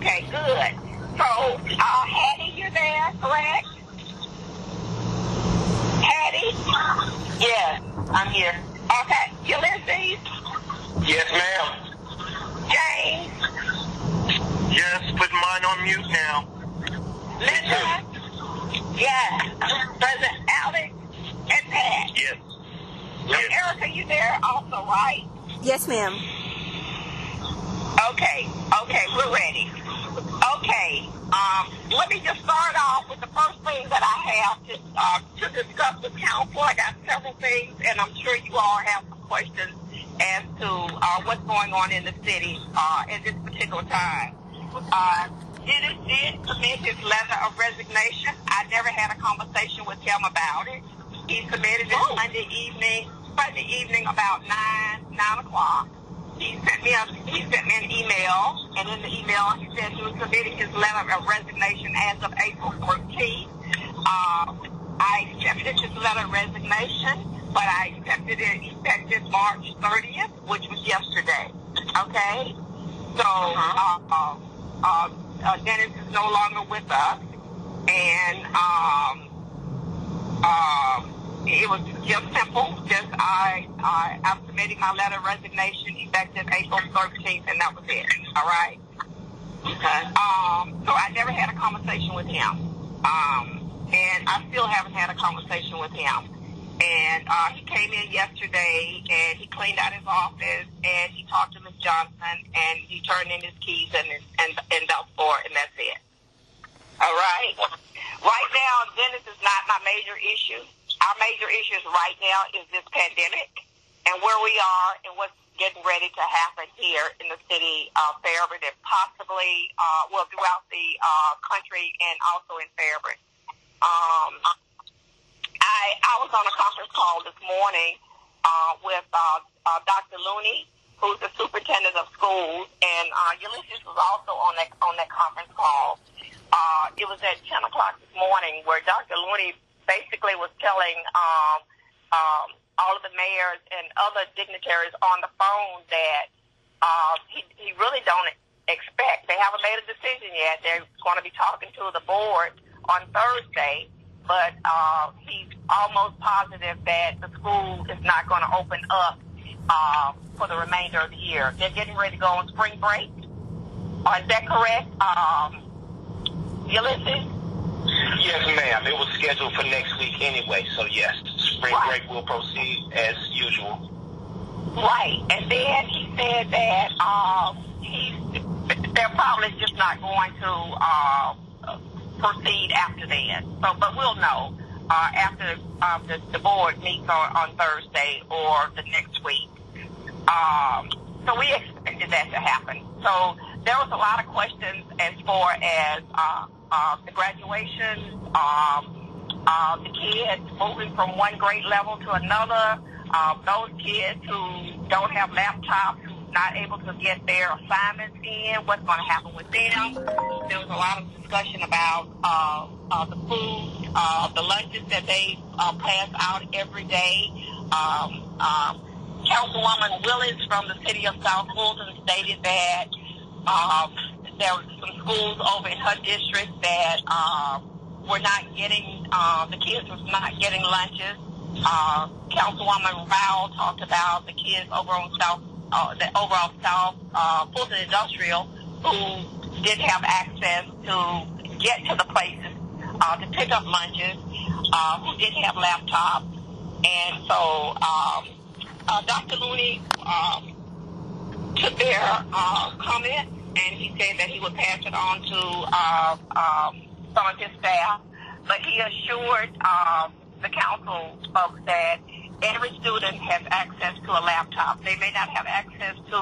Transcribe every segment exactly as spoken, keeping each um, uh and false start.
Okay, good. So, uh, Hattie, you're there, correct? Hattie? Yes, I'm here. Okay, Ulysses? Yes, ma'am. James? Yes, put mine on mute now. Linda? Yes. President Alex? And Pat? Yes. And Yes. Erica, you there also, right? Yes, ma'am. Okay, okay, we're ready. Okay, um, let me just start off with the first thing that I have to, uh, to discuss with council. I got several things, and I'm sure you all have some questions as to uh, what's going on in the city uh, at this particular time. Uh, Dennis did submit his letter of resignation. I never had a conversation with him about it. He submitted it Oh. Monday evening, Monday evening about nine, nine o'clock. He sent me a he sent me an email, and in the email he said he was submitting his letter of resignation as of April fourteenth. Uh, I accepted his letter of resignation, but I accepted it effective March thirtieth, which was yesterday. Okay, so uh, uh, uh, uh, Dennis is no longer with us, and um, um. It was just simple. Just I, I, I'm submitting my letter of resignation effective April thirteenth, and that was it. All right. Okay. Um. So I never had a conversation with him. Um. And I still haven't had a conversation with him. And uh, he came in yesterday, and he cleaned out his office, and he talked to Miz Johnson, and he turned in his keys, and and and that's for, and that's it. All right. Right now, Dennis is not my major issue. Our major issues right now is this pandemic and where we are and what's getting ready to happen here in the city of Fairburn and possibly, uh, well, throughout the uh, country and also in Fairburn. Um, I I was on a conference call this morning uh, with uh, uh, Doctor Looney, who's the superintendent of schools, and uh, Ulysses was also on that on that conference call. Uh, it was at ten o'clock this morning where Doctor Looney basically was telling um, um, all of the mayors and other dignitaries on the phone that uh, he, he really don't expect. They haven't made a decision yet. They're going to be talking to the board on Thursday, but uh, he's almost positive that the school is not going to open up uh, for the remainder of the year. They're getting ready to go on spring break. Uh, is that correct, um, Ulysses? Yes, ma'am. It was scheduled for next week anyway, so yes, spring Right. break will proceed as usual. Right, and then he said that uh, he's, they're probably just not going to uh, proceed after that. So, but we'll know uh, after uh, the, the board meets on, on Thursday or the next week. Um, so we expected that to happen. So there was a lot of questions as far as uh, uh, the graduation, um, uh, the kids moving from one grade level to another, uh, those kids who don't have laptops, who's not able to get their assignments in, what's going to happen with them. There was a lot of discussion about uh, uh, the food, uh, the lunches that they uh, pass out every day. Um, um, Councilwoman Willis from the city of South Fulton stated that um, there were some schools over in her district that uh, were not getting, uh, the kids were not getting lunches. Uh, Councilwoman Rowell talked about the kids over on South, uh, the overall South uh, Fulton Industrial who didn't have access to get to the places uh, to pick up lunches, uh, who didn't have laptops. And so um, uh, Doctor Looney um, took their uh, comment, and he said that he would pass it on to uh, um, some of his staff. But he assured um, the council folks that every student has access to a laptop. They may not have access to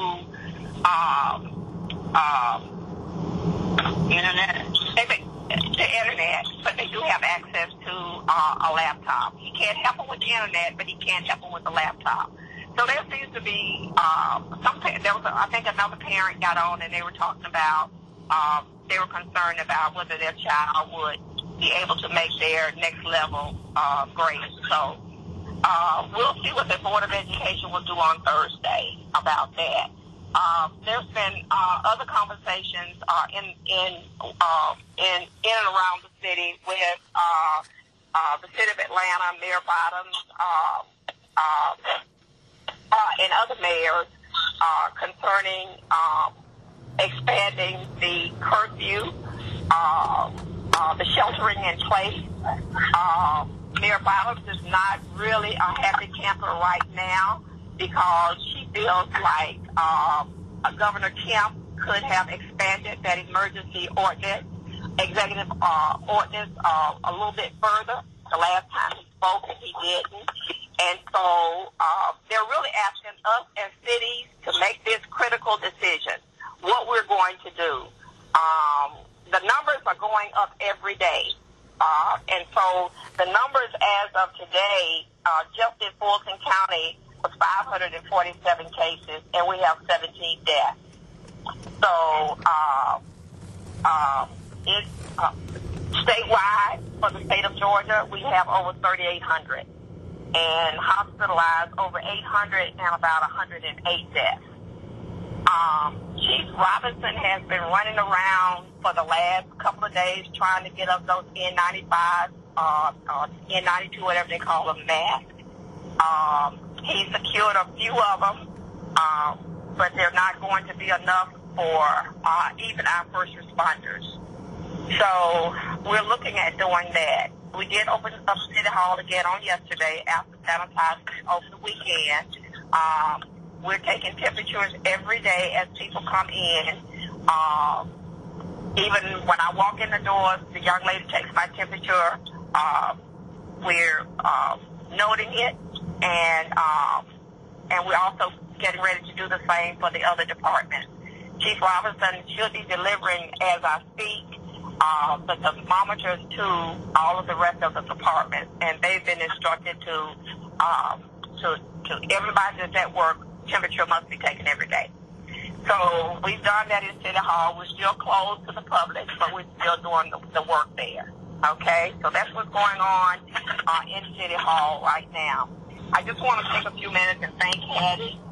um, um, Internet. they may, the internet, but they do have access to uh, a laptop. He can't help them with the internet, but he can't help them with the laptop. So there seems to be um, some. There was, a, I think, another parent got on, and they were talking about. Um, they were concerned about whether their child would be able to make their next level uh, grade. So uh, we'll see what the Board of Education will do on Thursday about that. uh, there's been uh, other conversations uh, in in uh, in in and around the city with uh, uh, the city of Atlanta, Mayor Bottoms, uh, uh, uh, and other mayors uh, concerning um, expanding the curfew, uh, uh, the sheltering in place. Uh, Mayor Bottoms is not really a happy camper right now because she feels like uh, Governor Kemp could have expanded that emergency ordinance, executive uh, ordinance uh, a little bit further. The last time he spoke, he didn't. And so uh, they're really asking us as cities to make this critical decision, what we're going to do. Um, the numbers are going up every day. Uh, and so the numbers as of today, uh, just in Fulton County, was five hundred forty-seven cases, and we have seventeen deaths. So uh, uh, it's uh, statewide for the state of Georgia, we have over thirty-eight hundred, and hospitalized over eight hundred and about one hundred eight deaths. Um, Chief Robinson has been running around for the last couple of days trying to get us those N ninety-five, uh, uh, N ninety-two, whatever they call them, masks. Um, he secured a few of them, um, but they're not going to be enough for uh, even our first responders. So we're looking at doing that. We did open up City Hall again on yesterday after sanitizing over the weekend. Um, we're taking temperatures every day as people come in. Um, even when I walk in the doors, the young lady takes my temperature. Uh, we're uh, noting it, and um, and we're also getting ready to do the same for the other departments. Chief Robinson should be delivering as I speak uh, the thermometers to all of the rest of the departments, and they've been instructed to um, to to everybody that's at work. Temperature must be taken every day. So we've done that in City Hall. We're still closed to the public, but we're still doing the, the work there. Okay? So that's what's going on uh, in City Hall right now. I just want to take a few minutes and thank Hattie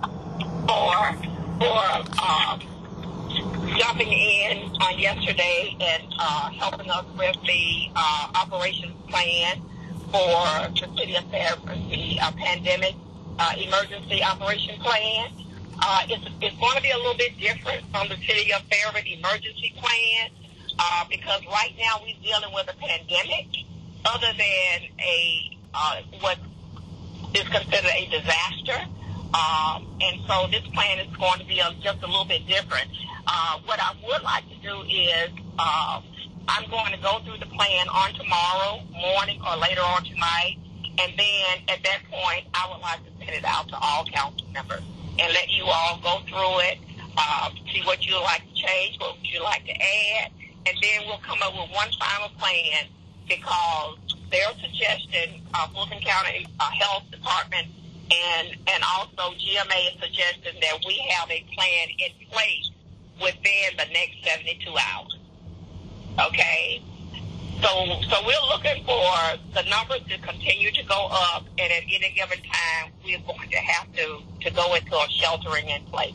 for, for uh, jumping in uh, yesterday and uh, helping us with the uh, operations plan for the City of Fairburn, the uh, pandemic Uh, emergency operation plan. Uh, it's, it's going to be a little bit different from the City of Fairburn emergency plan uh, because right now we're dealing with a pandemic other than a uh, what is considered a disaster. Um, and so this plan is going to be a, just a little bit different. Uh, what I would like to do is uh, I'm going to go through the plan on tomorrow morning or later on tonight. And then at that point, I would like to send it out to all council members and let you all go through it, uh, see what you would like to change, what would you like to add, and then we'll come up with one final plan because their suggestion, uh, Fulton County uh, Health Department and, and also G M A is suggesting that we have a plan in place within the next seventy-two hours. Okay? So, so we're looking for the numbers to continue to go up, and at any given time, we're going to have to, to go into a sheltering in place.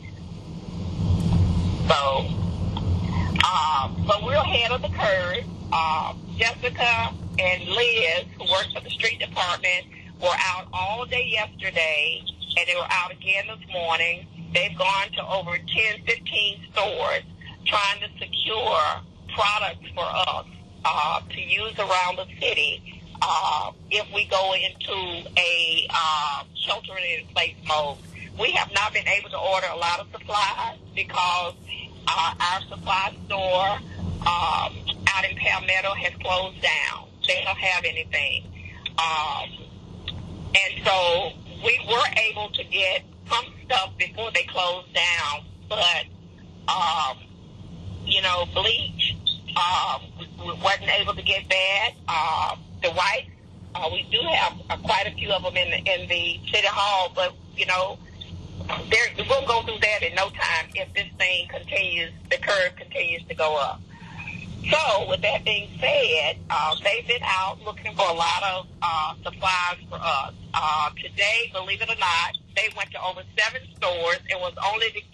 So, uh, but we're ahead of the curve. Uh, Jessica and Liz, who work for the street department, were out all day yesterday, and they were out again this morning. They've gone to over ten, fifteen stores trying to secure products for us. Uh, to use around the city uh, if we go into a uh, sheltering-in-place mode. We have not been able to order a lot of supplies because uh, our supply store um, out in Palmetto has closed down. They don't have anything. Um, and so we were able to get some stuff before they closed down, but, um, you know, bleach, Um, we wasn't able to get that. Uh, the wipes, uh, we do have uh, quite a few of them in the, in the City Hall, but, you know, we'll go through that in no time if this thing continues, the curve continues to go up. So, with that being said, uh, they've been out looking for a lot of uh, supplies for us. Uh, today, believe it or not, they went to over seven stores and was only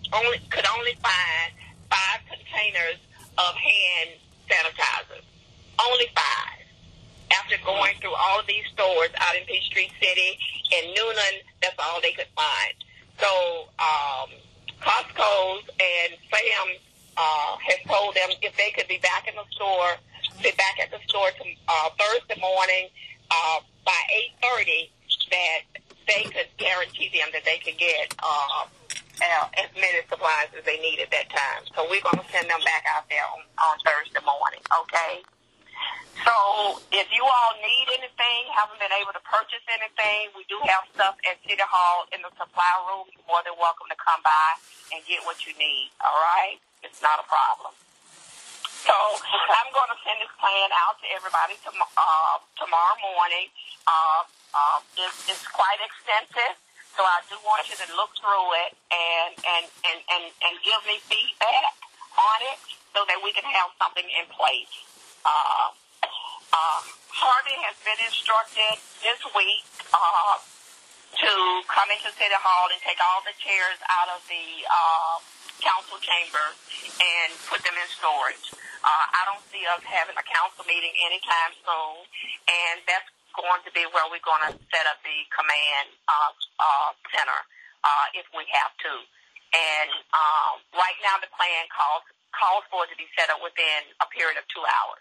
only could only find five containers of hand sanitizers. Only five. After going through all of these stores out in Peachtree City and Newnan, that's all they could find. So um, Costco's and Sam's uh, has told them if they could be back in the store, be back at the store to, uh, Thursday morning uh, by eight thirty, that they could guarantee them that they could get uh, uh, as many supplies as they need at that time. So we're going to send them back out there on, on Thursday morning, okay? So if you all need anything, haven't been able to purchase anything, we do have stuff at City Hall in the supply room. You're more than welcome to come by and get what you need, all right? It's not a problem. So I'm going to send this plan out to everybody to, uh, tomorrow morning. Uh, uh, it's, it's quite extensive, so I do want you to look through it and, and, and, and, and give me feedback on it so that we can have something in place. Uh, uh, Harvey has been instructed this week uh, to come into City Hall and take all the chairs out of the uh, council chamber and put them in storage. Uh, I don't see us having a council meeting anytime soon, and that's going to be where we're going to set up the command uh, uh, center uh, if we have to. And um, right now the plan calls calls for it to be set up within a period of two hours.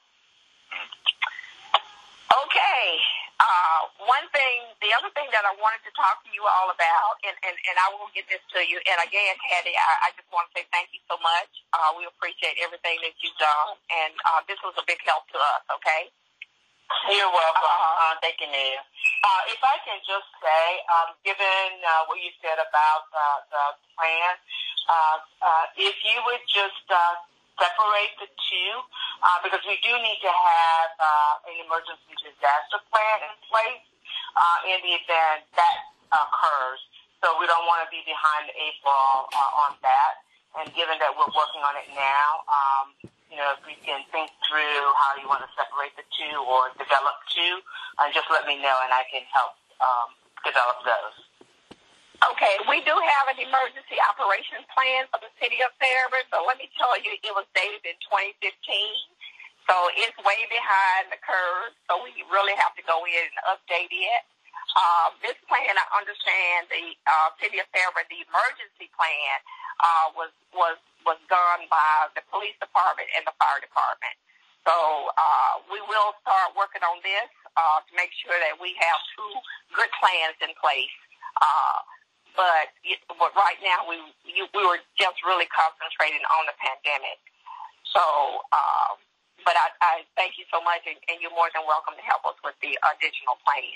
Okay. Uh, one thing, the other thing that I wanted to talk to you all about, and, and, and I will get this to you, and again, Hattie, I, I just want to say thank you so much. Uh, we appreciate everything that you've done, and uh, this was a big help to us, okay? You're welcome. Uh, uh, thank you, Nia. Uh, if I can just say, um, given uh, what you said about uh, the plan, uh, uh, if you would just uh, separate the two, uh, because we do need to have uh, an emergency disaster plan in place uh, in the event that occurs. So we don't want to be behind the eight ball uh, on that. And given that we're working on it now, um, you know, if we can think through how you want to separate the two or develop two, uh, just let me know and I can help um, develop those. Okay, we do have an emergency operations plan for the city of Fairburn, but let me tell you, it was dated in twenty fifteen, so it's way behind the curve, so we really have to go in and update it. Uh, this plan, I understand the uh, city of Fairburn, the emergency plan uh, was, was, was done by the police department and the fire department. So uh, we will start working on this uh, to make sure that we have two good plans in place. Uh, But, but right now, we you, we were just really concentrating on the pandemic. So, um, but I, I thank you so much, and, and you're more than welcome to help us with the additional plan.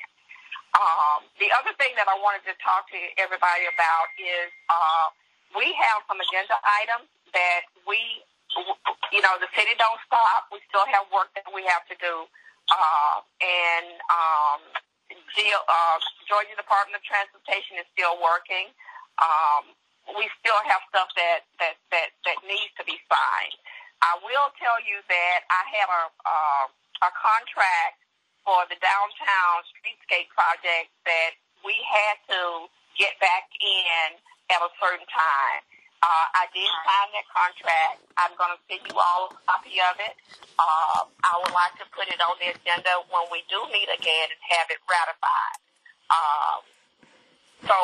Um, the other thing that I wanted to talk to everybody about is uh, we have some agenda items that we, you know, the city don't stop. We still have work that we have to do. Uh, and... Um, The uh, Georgia Department of Transportation is still working. Um, we still have stuff that, that, that, that needs to be signed. I will tell you that I have a, uh, a contract for the downtown streetscape project that we had to get back in at a certain time. Uh, I did sign that contract. I'm going to send you all a copy of it. Uh, I would like to put it on the agenda when we do meet again and have it ratified. Um, so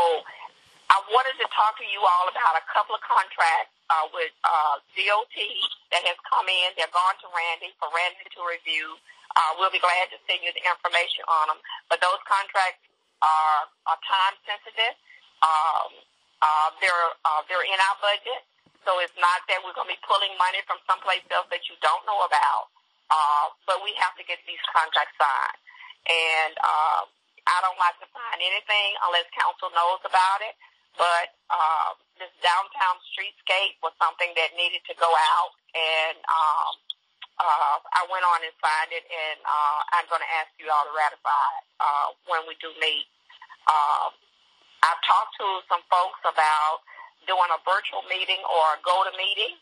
I wanted to talk to you all about a couple of contracts uh, with uh, D O T that has come in. They're gone to Randy for Randy to review. Uh, we'll be glad to send you the information on them. But those contracts are, are time sensitive. Um, Uh, they're uh, they're in our budget, so it's not that we're going to be pulling money from someplace else that you don't know about. Uh, but we have to get these contracts signed, and uh, I don't like to sign anything unless council knows about it. But uh, this downtown streetscape was something that needed to go out, and um, uh, I went on and signed it, and uh, I'm going to ask you all to ratify it uh, when we do meet. Uh, I've talked to some folks about doing a virtual meeting or a go-to meeting,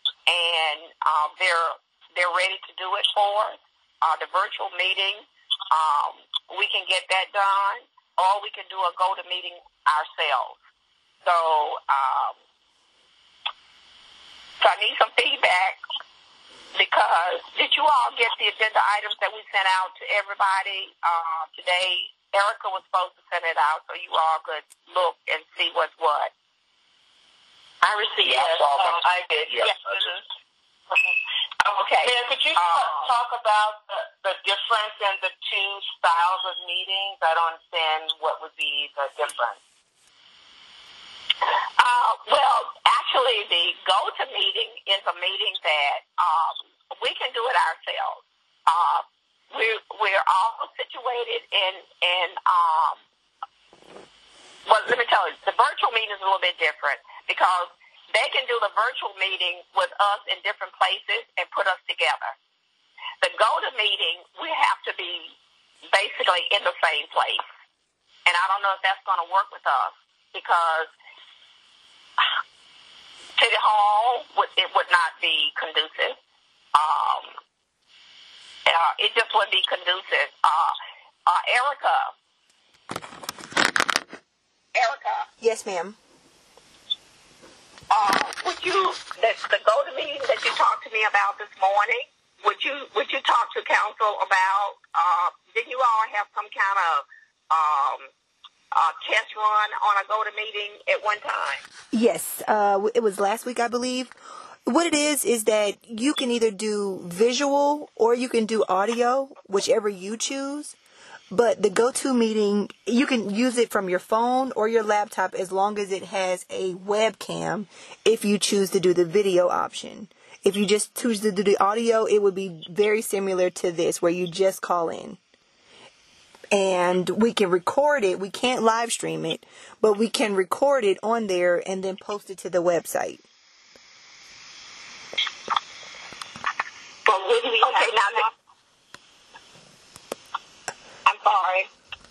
and uh, they're they're ready to do it for us. Uh, the virtual meeting, um, we can get that done, or we can do a go-to meeting ourselves. So um, So I need some feedback because did you all get the agenda items that we sent out to everybody uh, today? Erica was supposed to send it out so you all could look and see what's what. I received yes, it. Um, I did, yes. yes. Mm-hmm. Okay. Mayor, could you uh, talk about the, the difference in the two styles of meetings? I don't understand what would be the difference. Uh, well, actually, the go-to meeting is a meeting that um, we can do it ourselves. Uh, we're, we're all situated in, in um, well, let me tell you, the virtual meeting is a little bit different because they can do the virtual meeting with us in different places and put us together. The go-to meeting, we have to be basically in the same place. And I don't know if that's going to work with us because City Hall, would, it would not be conducive. Um, uh, it just wouldn't be conducive. Uh, uh, Erica. Erica. Yes, ma'am. Uh, would you, the, the go-to meeting that you talked to me about this morning, would you would you talk to council about, uh, did you all have some kind of um, uh, test run on a go-to meeting at one time? Yes, uh, it was last week, I believe. What it is is that you can either do visual or you can do audio, whichever you choose. But the go-to meeting, you can use it from your phone or your laptop as long as it has a webcam if you choose to do the video option. If you just choose to do the audio, it would be very similar to this where you just call in. And we can record it. We can't live stream it, but we can record it on there and then post it to the website. But would we okay, have now the, I'm sorry.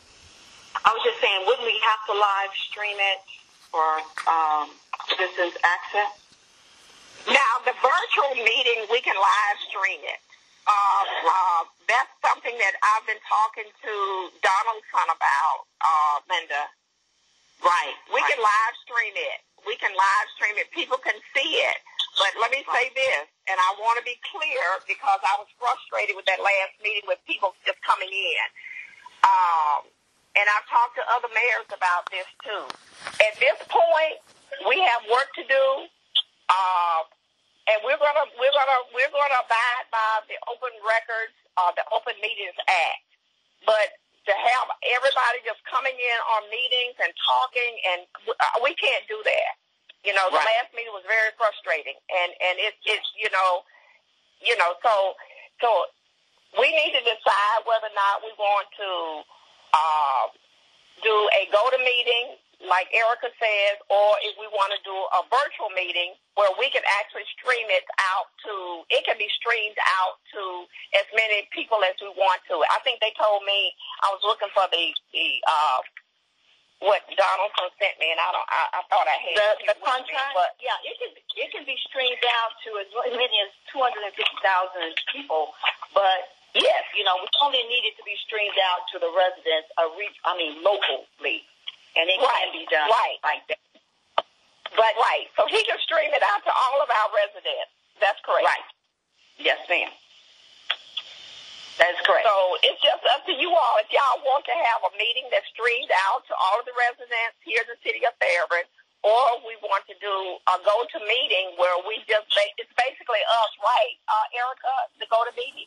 I was just saying, wouldn't we have to live stream it for um, citizens access? Now, the virtual meeting, we can live stream it. Uh, uh, that's something that I've been talking to Donaldson about, uh, Linda. Right. We right. can live stream it. We can live stream it. People can see it. But let me say this, and I want to be clear because I was frustrated with that last meeting with people just coming in. Um, and I've talked to other mayors about this too. At this point, we have work to do. Uh, and we're gonna we're gonna we're gonna abide by the Open Records, uh, the Open Meetings Act. But to have everybody just coming in on meetings and talking, and we can't do that. You know, the right. last meeting was very frustrating, and and it's it's you know, you know, so so we need to decide whether or not we want to uh, do a go to meeting, like Erica says, or if we want to do a virtual meeting where we can actually stream it out to, it can be streamed out to as many people as we want to. I think they told me, I was looking for the, the uh, what Donaldson sent me, and I don't, I, I thought I had the, the contract, but yeah, it can, it can be streamed out to as many as two hundred fifty thousand people, but yes, you know, we only need it to be streamed out to the residents, a re- I mean, locally. And it right. can be done right. like that. But right, so he can stream it out to all of our residents. That's correct. Right. Yes, ma'am. That is correct. So it's just up to you all. If y'all want to have a meeting that's streamed out to all of the residents here in the city of Fairburn, or we want to do a go-to meeting where we just, it's basically us, right, uh, Erica, the go-to meeting?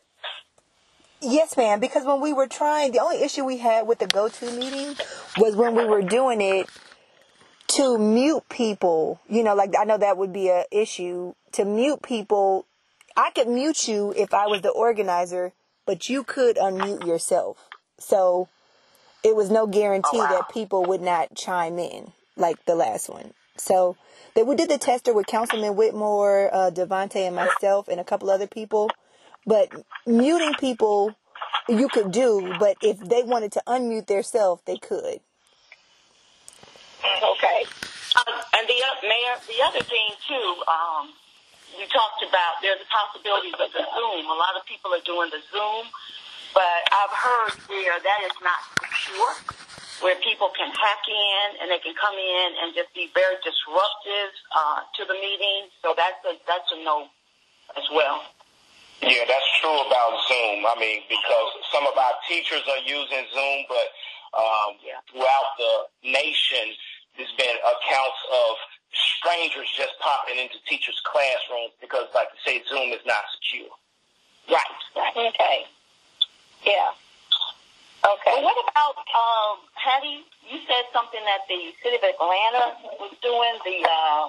Yes, ma'am, because when we were trying, the only issue we had with the go-to meeting was when we were doing it to mute people. You know, like, I know that would be an issue. To mute people, I could mute you if I was the organizer, but you could unmute yourself. So it was no guarantee oh, wow. that people would not chime in like the last one. So they, we did the tester with Councilman Whitmore, uh, Devontae, and myself, and a couple other people. But muting people, you could do, but if they wanted to unmute themselves, they could. Okay. Um, and the uh, Mayor, the other thing too, um, we talked about there's a possibility of the Zoom. A lot of people are doing the Zoom, but I've heard there that is not secure. where people can hack in and they can come in and just be very disruptive uh, to the meeting. So that's a, that's a no as well. Yeah, that's true about Zoom. I mean, because some of our teachers are using Zoom, but um, yeah. throughout the nation, there's been accounts of strangers just popping into teachers' classrooms because, like you say, Zoom is not secure. Right, right. Okay. Yeah. Okay. Well, what about, um, Hattie, you said something that the city of Atlanta was doing, the, uh,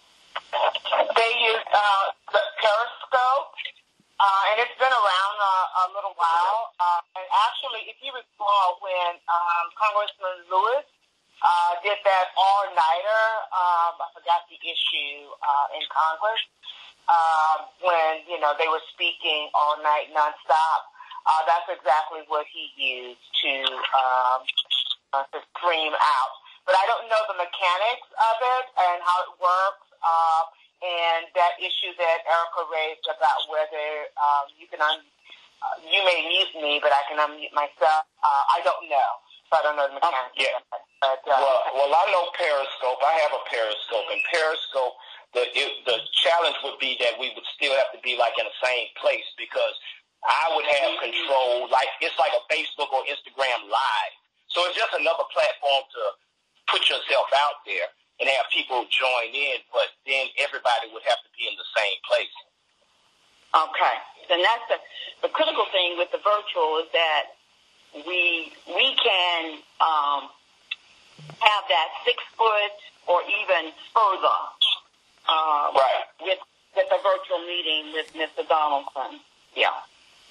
they use, uh, the Periscope, uh, and it's been around uh, a little while. Uh, and actually, if you recall, when, um, Congressman Lewis, uh, did that all-nighter, um, I forgot the issue, uh, in Congress, uh, when, you know, they were speaking all night nonstop. Uh, that's exactly what he used to um, uh, to stream out. But I don't know the mechanics of it and how it works. Uh, and that issue that Erica raised about whether um, you can un- uh, you may mute me, but I can unmute myself. Uh, I don't know. So I don't know the mechanics. Yeah. But, uh, well, well, I know Periscope. I have a Periscope, and Periscope. The it, the challenge would be that we would still have to be like in the same place because I would have control, like it's like a Facebook or Instagram Live. So it's just another platform to put yourself out there and have people join in, but then everybody would have to be in the same place. Okay. Then that's the, the critical thing with the virtual is that we we can um, have that six foot or even further uh, right. with with the virtual meeting with Mister Donaldson. Yeah.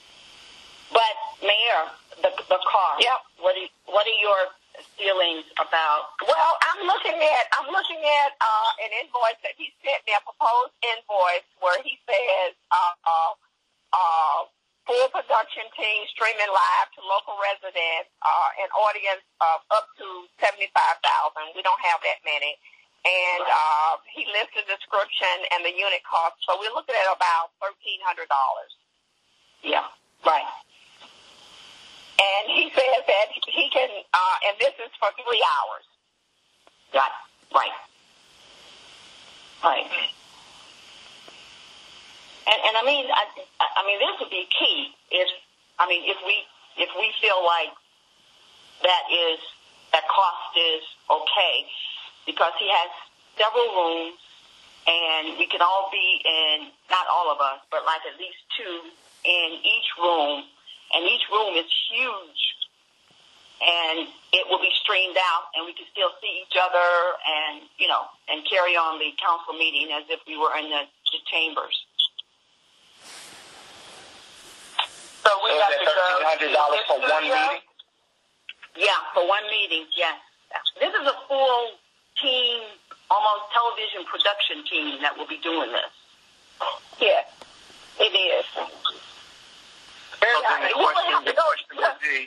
But Mayor, the the car. Yep. What are what are your feelings about? Well, I'm looking at I'm looking at uh, an invoice that he sent me, a proposed invoice where he says uh, uh, uh, full production team streaming live to local residents, uh, an audience of up to seventy-five thousand. We don't have that many, and uh, he lists the description and the unit cost. So we're looking at about thirteen hundred dollars. Yeah. Right. And he says that he can, uh, and this is for three hours. Right, right, right. And and I mean, I, I mean, this would be key. If I mean, if we if we feel like that is that cost is okay, because he has several rooms, and we can all be in, not all of us, but like at least two in each room. And each room is huge, and it will be streamed out, and we can still see each other and, you know, and carry on the council meeting as if we were in the, the chambers. So we so got is that to thirteen hundred dollars for one meeting? Yeah, for one meeting, yes. This is a full team, almost television production team that will be doing this. Yeah, it is. So then the question, the question would be,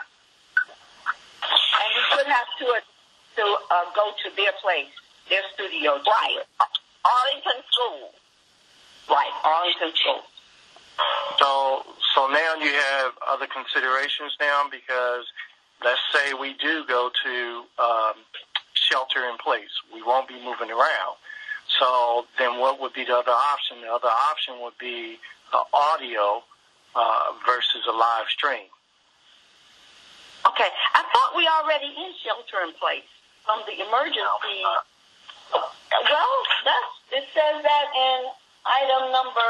and we would have to uh, to uh, go to their place, their studio. Right, Arlington School. Right, Arlington School. So, so now you have other considerations now because let's say we do go to um, shelter in place, we won't be moving around. So then, what would be the other option? The other option would be uh, audio. Uh, versus a live stream. Okay, I thought we already in shelter in place from the emergency. Well, that's, it says that in item number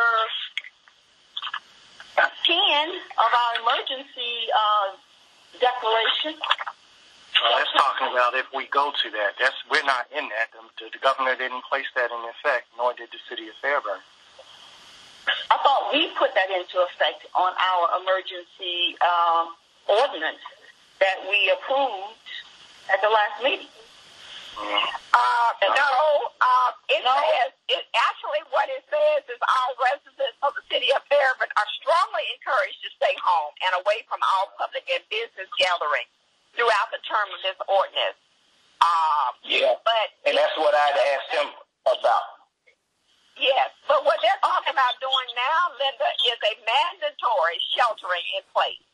ten of our emergency uh, declaration. Well, that's talking about if we go to that. That's we're not in that. The, the governor didn't place that in effect, nor did the city of Fairburn. I thought we put that into effect on our emergency um, ordinance that we approved at the last meeting. Uh, no, uh, it no. says, it, actually what it says is all residents of the city of Fairburn are strongly encouraged to stay home and away from all public and business gatherings throughout the term of this ordinance. Um, yeah, but and that's what I'd asked him about. Yes, but what they're talking about doing now, Linda, is a mandatory sheltering in place.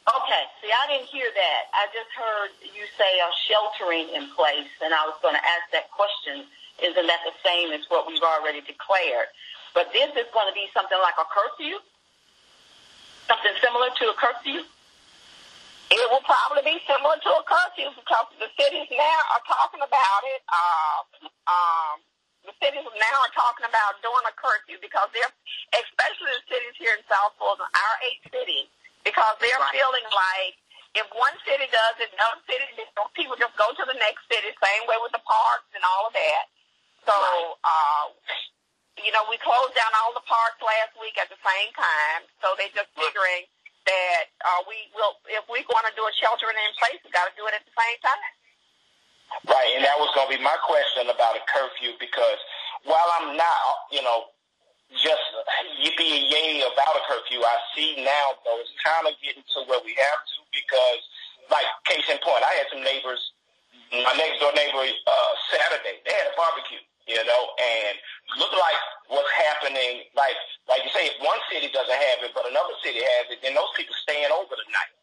Okay, see, I didn't hear that. I just heard you say uh, sheltering in place, and I was going to ask that question, isn't that the same as what we've already declared? But this is going to be something like a curfew? Something similar to a curfew? It will probably be similar to a curfew because the cities now are talking about it. Uh, um, the cities now are talking about doing a curfew because they're, especially the cities here in South Florida, our eight cities, because they're right. feeling like if one city does it, another city, people just go to the next city, same way with the parks and all of that. So, right. uh, you know, we closed down all the parks last week at the same time, so they're just figuring that uh, we will, if we want to do a sheltering in place, we got to do it at the same time. Right, and that was going to be my question about a curfew, because while I'm not, you know, just yippee yay about a curfew, I see now, though, it's kind of getting to where we have to, because, like, case in point, I had some neighbors, my next door neighbor, uh, Saturday, they had a barbecue, you know, and looked like what's happening, like, like you say, if one city doesn't have it, but another city has it, then those people staying over the night.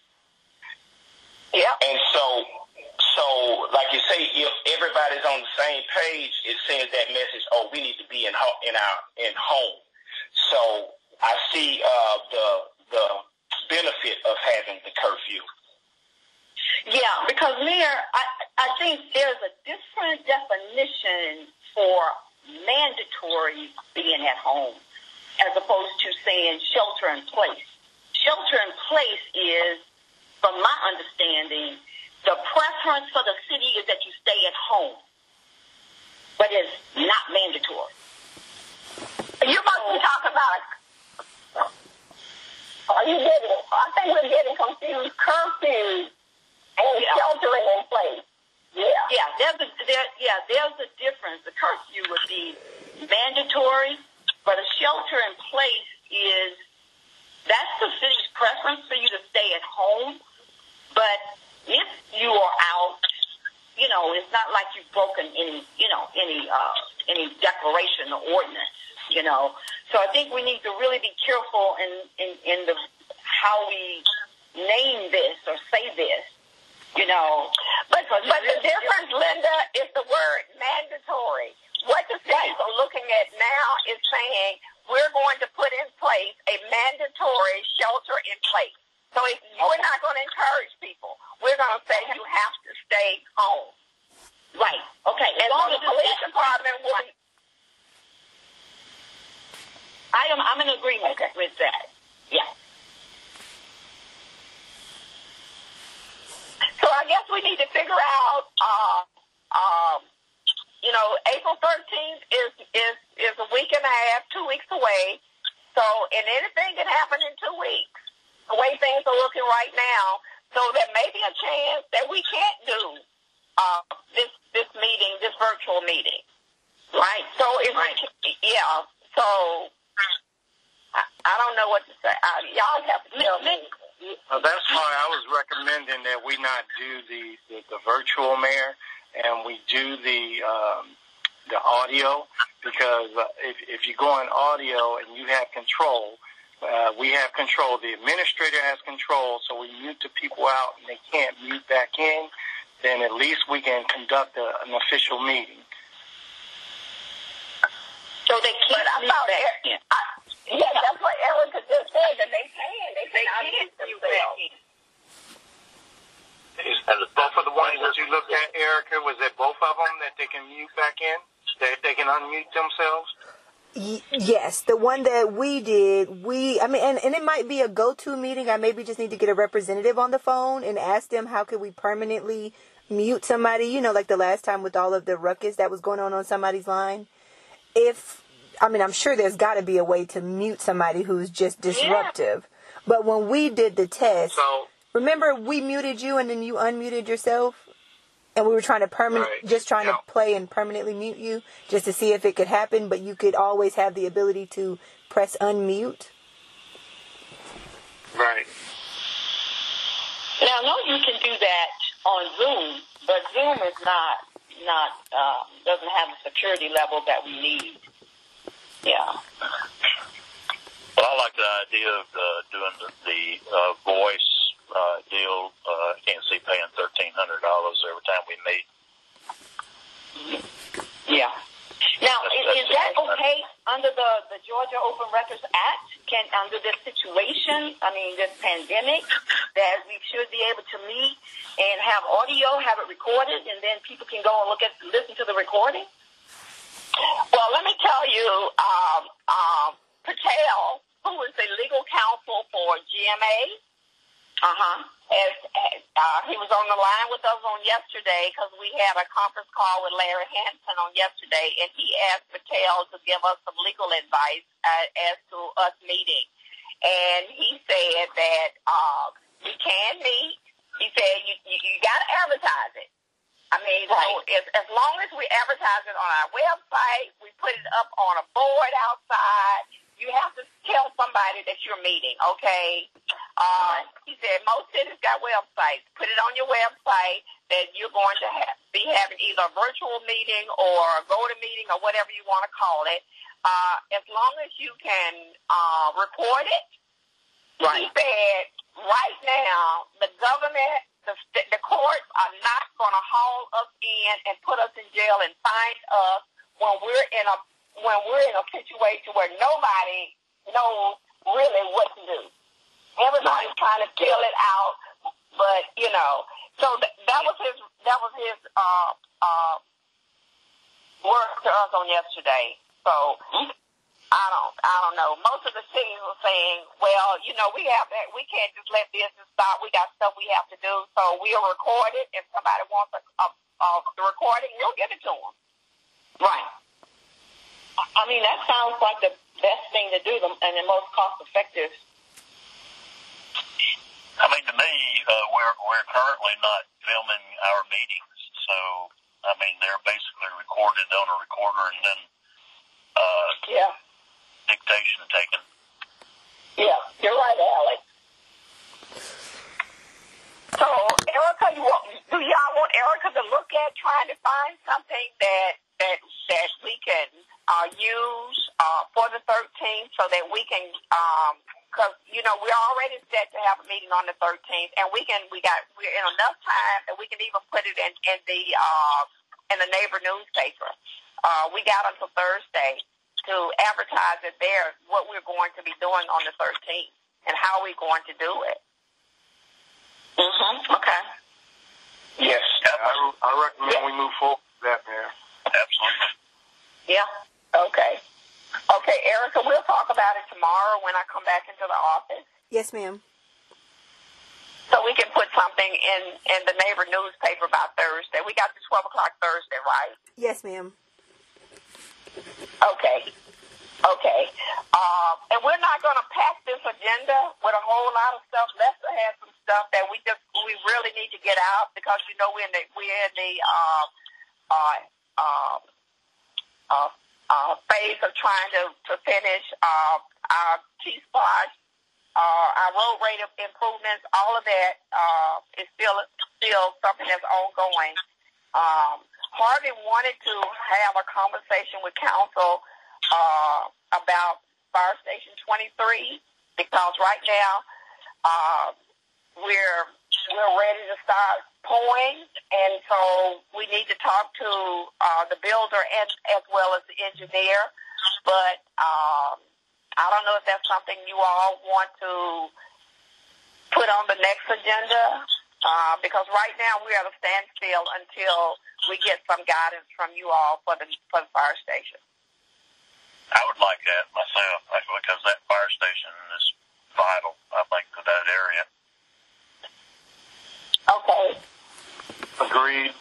Yeah. And so, so, like you say, if everybody's on the same page, it sends that message, oh, we need to be in ho- in our in home. So I see uh, the the benefit of having the curfew. Yeah, because, Mayor, I, I think there's a different definition for mandatory being at home as opposed to saying shelter in place. Shelter in place is, from my understanding, the preference for the city is that you stay at home, but it's not mandatory. You must be talking about, are you getting, I think we're getting confused, curfew and yeah. sheltering in place. Yeah. Yeah, there's a, there, yeah, there's a difference. The curfew would be mandatory, but a shelter in place is, that's the city's preference for you to stay at home, but if you are out, you know, it's not like you've broken any, you know, any uh, any declaration or ordinance, you know. So I think we need to really be careful in, in, in the how we name this or say this, you know. But but the difference, Linda, is the word mandatory. What the cities are looking at now is saying we're going to put in place a mandatory shelter in place. So if we're not going to encourage people, we're going to say you have to stay home. Right. Okay. As long as the police department will be. I am. I'm in agreement okay. with that. Yeah. So I guess we need to figure out. Uh, um, you know, April thirteenth is is is a week and a half, two weeks away. So, and anything can happen in two weeks. The way things are looking right now, so there may be a chance that we can't do uh, this this meeting, this virtual meeting, right? So if right. we, yeah, so I, I don't know what to say. Uh, y'all have to tell me. Uh, that's why I was recommending that we not do the, the, the virtual, Mayor, and we do the um, the audio, because uh, if if you go on audio and you have control. Uh, we have control. The administrator has control, so we mute the people out and they can't mute back in. Then at least we can conduct a, an official meeting. So they can't I mute back in. I, yeah, that's what Erica just said, that they can. They, they can mute themselves. Is, are both of the ones that you looked at, Erica, was it both of them that they can mute back in? That they can unmute themselves? Yes, the one that we did, we, I mean, and, and it might be a go-to meeting. I maybe just need to get a representative on the phone and ask them how could we permanently mute somebody, you know, like the last time with all of the ruckus that was going on on somebody's line. If, I mean, I'm sure there's got to be a way to mute somebody who's just disruptive. Yeah. But when we did the test, so, remember we muted you and then you unmuted yourself? And we were trying to permanent, right. just trying yeah. to play and permanently mute you, just to see if it could happen. But you could always have the ability to press unmute. Right. Now, I know you can do that on Zoom, but Zoom is not not uh, doesn't have the security level that we need. Yeah. Well, I like the idea of uh, doing the, the uh, voice uh, deal. Uh, I can't see paying thirteen hundred dollars every time we meet. Yeah. Now, is, is that okay under the, the Georgia Open Records Act? Can under this situation, I mean, this pandemic, that we should be able to meet and have audio, have it recorded, and then people can go and look at, listen to the recording? Well, let me tell you, um, um, Patel, who is the legal counsel for G M A, Uh-huh. as, uh, he was on the line with us on yesterday because we had a conference call with Larry Hanson on yesterday, and he asked Patel to give us some legal advice uh, as to us meeting. And he said that uh, we can meet. He said you, you, you got to advertise it. I mean, right. so if, as long as we advertise it on our website, we put it up on a board outside, you have to tell somebody that you're meeting, okay? Uh, he said most cities got websites. Put it on your website that you're going to have, be having either a virtual meeting or a go-to-meeting or whatever you want to call it. Uh, as long as you can uh, report it. Right. He said right now the government, the, the courts are not going to haul us in and put us in jail and fine us when we're in a when we're in a situation where nobody knows really what to do. Everybody's trying to fill it out, but you know. So th- that was his that was his uh, uh, word to us on yesterday. So I don't I don't know. Most of the cities were saying, well, you know, we have that. We can't just let business stop. We got stuff we have to do. So we'll record it. If somebody wants a, a, a recording, we'll give it to them. Right. I mean, that sounds like the best thing to do and the most cost-effective. I mean, to me, uh, we're we're currently not filming our meetings, so I mean, they're basically recorded on a recorder and then uh, yeah, dictation taken. Yeah, you're right, Alex. So, Erica, you want, do y'all want Erica to look at trying to find something that that that we can uh, use uh, for the thirteenth, so that we can, because um, you know we're already set to have a meeting on the thirteenth, and we can we got we're in enough time that we can even put it in in the uh, in the neighbor newspaper. Uh, we got until Thursday to advertise it there what we're going to be doing on the thirteenth and how we're going to do it. Mm-hmm. Okay. Yes, I, I recommend yeah. we move forward with that, Mayor. Absolutely. Yeah. Okay. Okay, Erica, we'll talk about it tomorrow when I come back into the office. Yes, ma'am. So we can put something in, in the neighbor newspaper by Thursday. We got the twelve o'clock Thursday, right? Yes, ma'am. Okay. Okay. Um, and we're not going to pack this agenda with a whole lot of stuff. Lester has some stuff that we just we really need to get out because you know we're in the we're in the uh, uh, uh, uh, uh, phase of trying to to finish uh, our T-Spot, uh, our road rate improvements. All of that uh, is still still something that's ongoing. Um, Harvey wanted to have a conversation with council uh, about Fire Station twenty-three because right now uh, we're we're ready to start pouring, and so we need to talk to uh, the builder and as well as the engineer. But um, I don't know if that's something you all want to put on the next agenda uh, because right now we're at a standstill until we get some guidance from you all for the for the fire station. I would like that myself because that fire station is vital, I think, to that area. Okay. Agreed.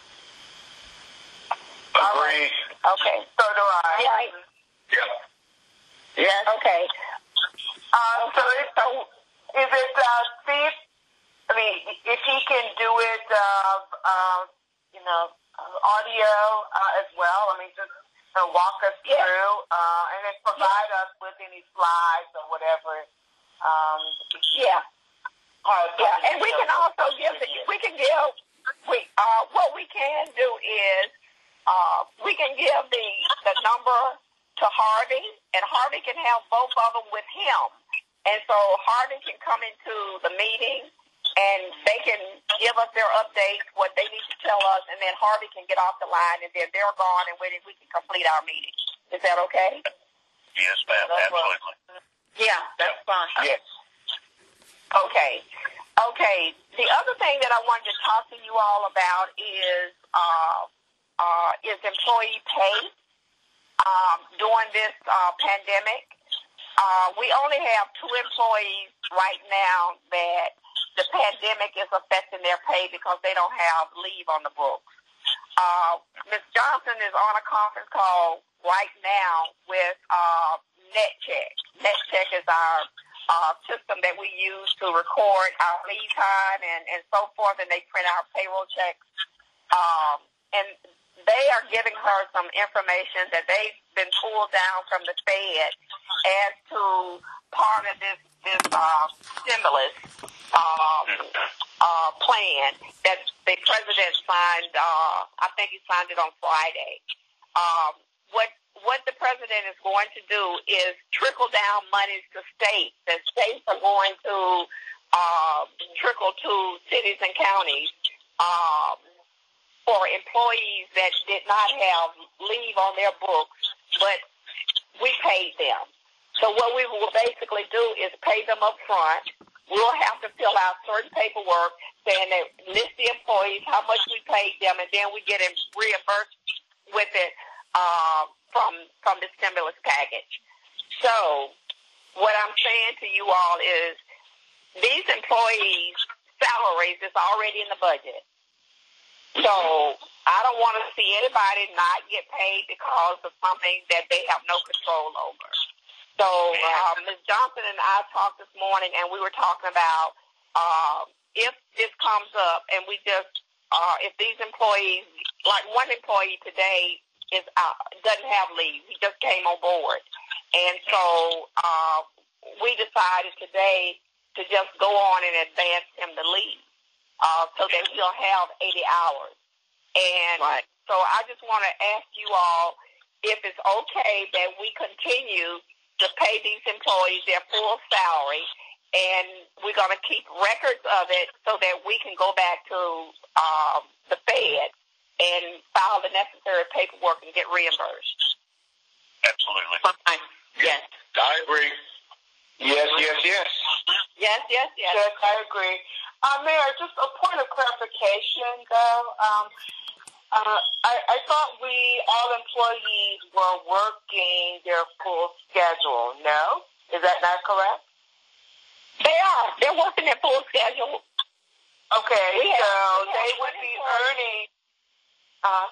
Agreed. Okay. So do I. Right. Yep. Yes. Okay. Um, so, so is it uh, Steve? I mean, if he can do it, uh, uh, you know, audio uh, as well. I mean, just uh, walk us yeah. through uh, and then provide yeah. us with any slides or whatever. Um, yeah. Uh, yeah, and we can also give the, we can give we uh what we can do is uh we can give the the number to Harvey, and Harvey can have both of them with him, and so Harvey can come into the meeting and they can give us their updates, what they need to tell us, and then Harvey can get off the line, and then they're gone, and we we can complete our meeting. Is that okay? Yes, ma'am. Absolutely. Yeah, that's fine. Yes. Okay. Okay. The other thing that I wanted to talk to you all about is uh, uh, is employee pay um, during this uh, pandemic. Uh, we only have two employees right now that the pandemic is affecting their pay because they don't have leave on the books. Uh, Miz Johnson is on a conference call right now with uh, NetCheck. NetCheck is our uh, system that we use to record our leave time and, and so forth, and they print our payroll checks. Um, and they are giving her some information that they've been pulled down from the Fed as to part of this this uh, stimulus um, uh, plan that the president signed. Uh, I think he signed it on Friday. Um, what what the president is going to do is trickle down monies to states. The states are going to uh, trickle to cities and counties um, for employees that did not have leave on their books, but we paid them. So what we will basically do is pay them up front. We'll have to fill out certain paperwork saying that list the employees, how much we paid them, and then we get reimbursed with it uh, from from the stimulus package. So what I'm saying to you all is these employees' salaries is already in the budget. So I don't want to see anybody not get paid because of something that they have no control over. So uh, Miz Johnson and I talked this morning, and we were talking about uh, if this comes up, and we just uh, if these employees, like one employee today, is uh, doesn't have leave. He just came on board, and so uh, we decided today to just go on and advance him to leave. Uh, so that he'll have eighty hours. And right. So I just want to ask you all if it's okay that we continue to pay these employees their full salary, and we're going to keep records of it so that we can go back to um, the Fed and file the necessary paperwork and get reimbursed. Absolutely. Fine. Yes. I agree. Yes, yes, yes. Yes, yes, yes. Yes, I agree. Uh, Mayor, just a point of clarification, though. Um, uh, I, I thought we, all employees, were working their full schedule. No? Is that not correct? They are. They're working their full schedule. Okay, we have, so we they have would be employees. earning... Uh,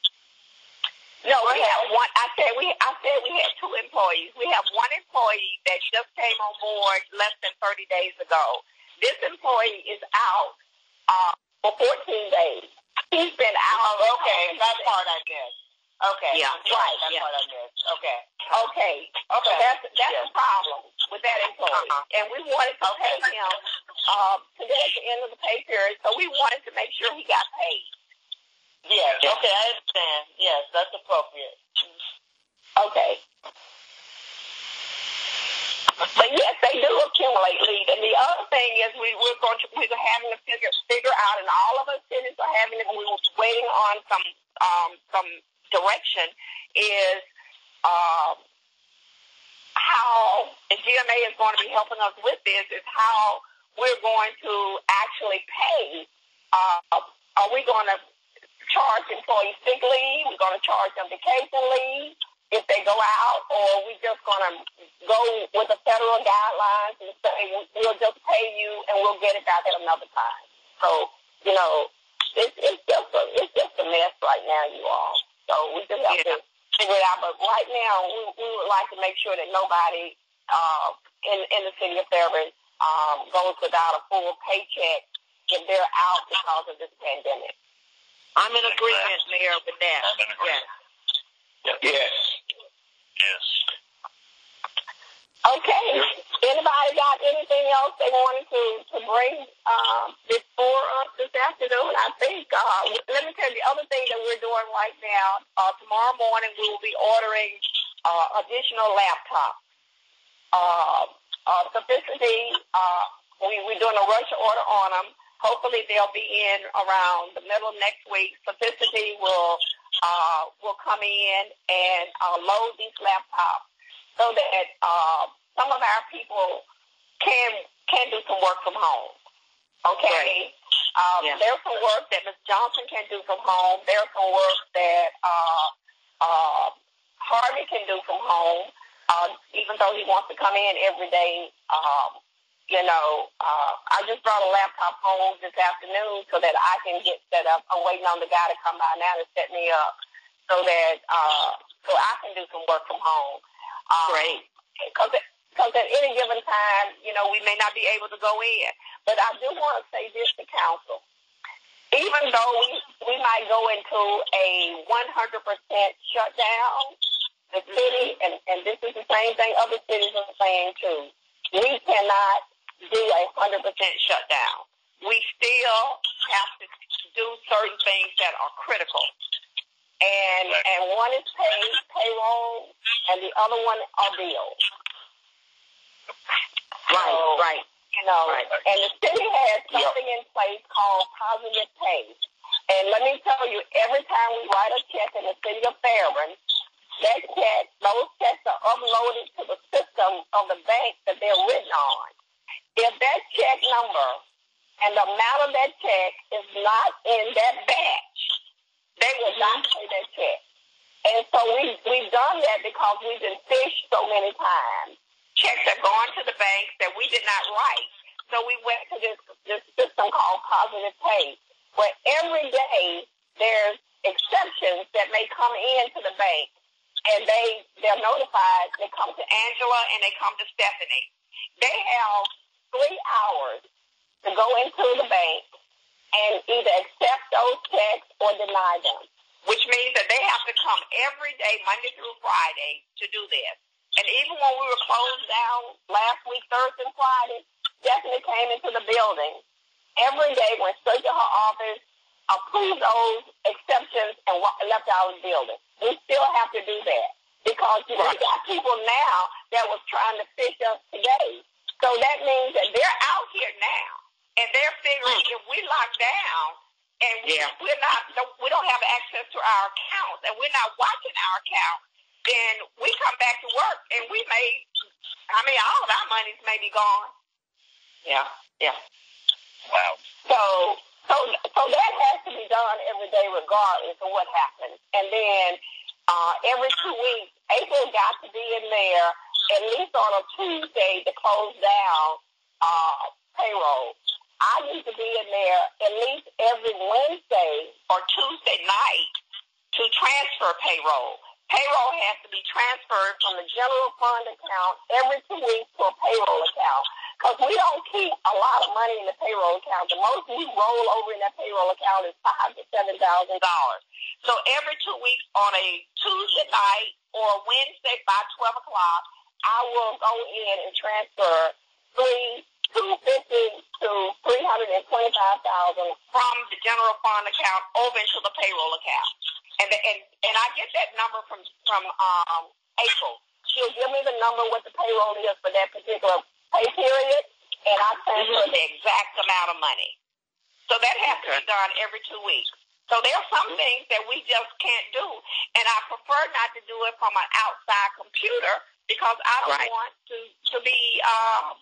no, we have one. I said we. I said we had two employees. We have one employee that just came on board less than thirty days ago. This employee is out uh, for fourteen days. He's been out. Oh, okay. That part I missed. Okay. Yeah. Right. That yeah. part I missed. Okay. Okay. Okay. So that's that's yes. the problem with that employee, Uh-huh. and we wanted to okay. pay him um, today at the end of the pay period. So we wanted to make sure he got paid. Yes. Okay, I understand. Yes, that's appropriate. Okay. But yes, they do accumulate leave. And the other thing is we, we're going to we're having to figure figure out, and all of us cities are having it. We were waiting on some um, some direction. Is um, how and G M A is going to be helping us with this. Is how we're going to actually pay. Uh, are we going to charge employees sick leave? We're going to charge them vacation leave if they go out, or we just going to go with the federal guidelines and say we'll just pay you and we'll get it back at another time. So, you know, it's, it's just a, it's just a mess right now, you all. So we just have yeah. to figure it out. But right now, we, we would like to make sure that nobody uh, in, in the city of Fairburn um, goes without a full paycheck if they're out because of this pandemic. I'm in agreement, Mayor, with that. I'm in agreement. Yes. Yes. Yes. Okay. Anybody got anything else they wanted to, to bring um, before us this afternoon? I think, uh, let me tell you the other thing that we're doing right now. Uh, tomorrow morning we will be ordering uh, additional laptops. Uh, uh, Sufficiency uh, we, we're doing a rush order on them. Hopefully they'll be in around the middle of next week. Sophisticity will uh, will come in and uh, load these laptops so that uh, some of our people can can do some work from home. Okay? Right. Um, yeah. There's some work that Miz Johnson can do from home. There's some work that uh, uh, Harvey can do from home, uh, even though he wants to come in every day. Um, you know, uh, I just brought a laptop home this afternoon so that I can get set up. I'm waiting on the guy to come by now to set me up so that uh, so I can do some work from home. Um, Great. Because because at any given time, you know, we may not be able to go in. But I do want to say this to council. Even though we, we might go into a one hundred percent shutdown, the city, and, and this is the same thing other cities are saying too, we cannot do a one hundred percent shutdown. We still have to do certain things that are critical. And and one is pay, payroll, and the other one are bills. Right, so, right. You know, right. And the city has something yep. in place called positive pay. And let me tell you, every time we write a check in the city of Fairburn, that check, those checks are uploaded to the system of the bank that they're written on. If that check number and the amount of that check is not in that batch, they will not pay that check. And so we, we've done that because we've been fished so many times. Checks have gone to the banks that we did not write. So we went to this, this system called positive pay, where every day there's exceptions that may come into the bank, and they, they're notified. They come to Angela and they come to Stephanie. They have three hours to go into the bank and either accept those checks or deny them, which means that they have to come every day, Monday through Friday, to do this. And even when we were closed down last week, Thursday and Friday, Stephanie came into the building every day, went straight to her office, approved those exceptions, and left out of the building. We still have to do that because you know, we got people now that was trying to fish us today. So that means that they're out here now, and they're figuring mm. if we lock down and yeah. we're not, we don't have access to our accounts, and we're not watching our accounts, then we come back to work and we may, I mean, all of our monies may be gone. Yeah, yeah. Wow. So, so, so that has to be done every day regardless of what happens. And then uh, every two weeks, April got to be in there at least on a Tuesday to close down uh, payroll. I need to be in there at least every Wednesday or Tuesday night to transfer payroll. Payroll has to be transferred from the general fund account every two weeks to a payroll account because we don't keep a lot of money in the payroll account. The most we roll over in that payroll account is five to seven thousand dollars. So every two weeks on a Tuesday night or Wednesday by twelve o'clock, I will go in and transfer three two fifty to three hundred and twenty five thousand from the general fund account over into the payroll account. And, the, and and I get that number from from um, April. She'll give me the number what the payroll is for that particular pay period, and I transfer mm-hmm. the exact amount of money. So that has okay. to be done every two weeks. So there are some things that we just can't do, and I prefer not to do it from an outside computer because I don't right. want to to be um,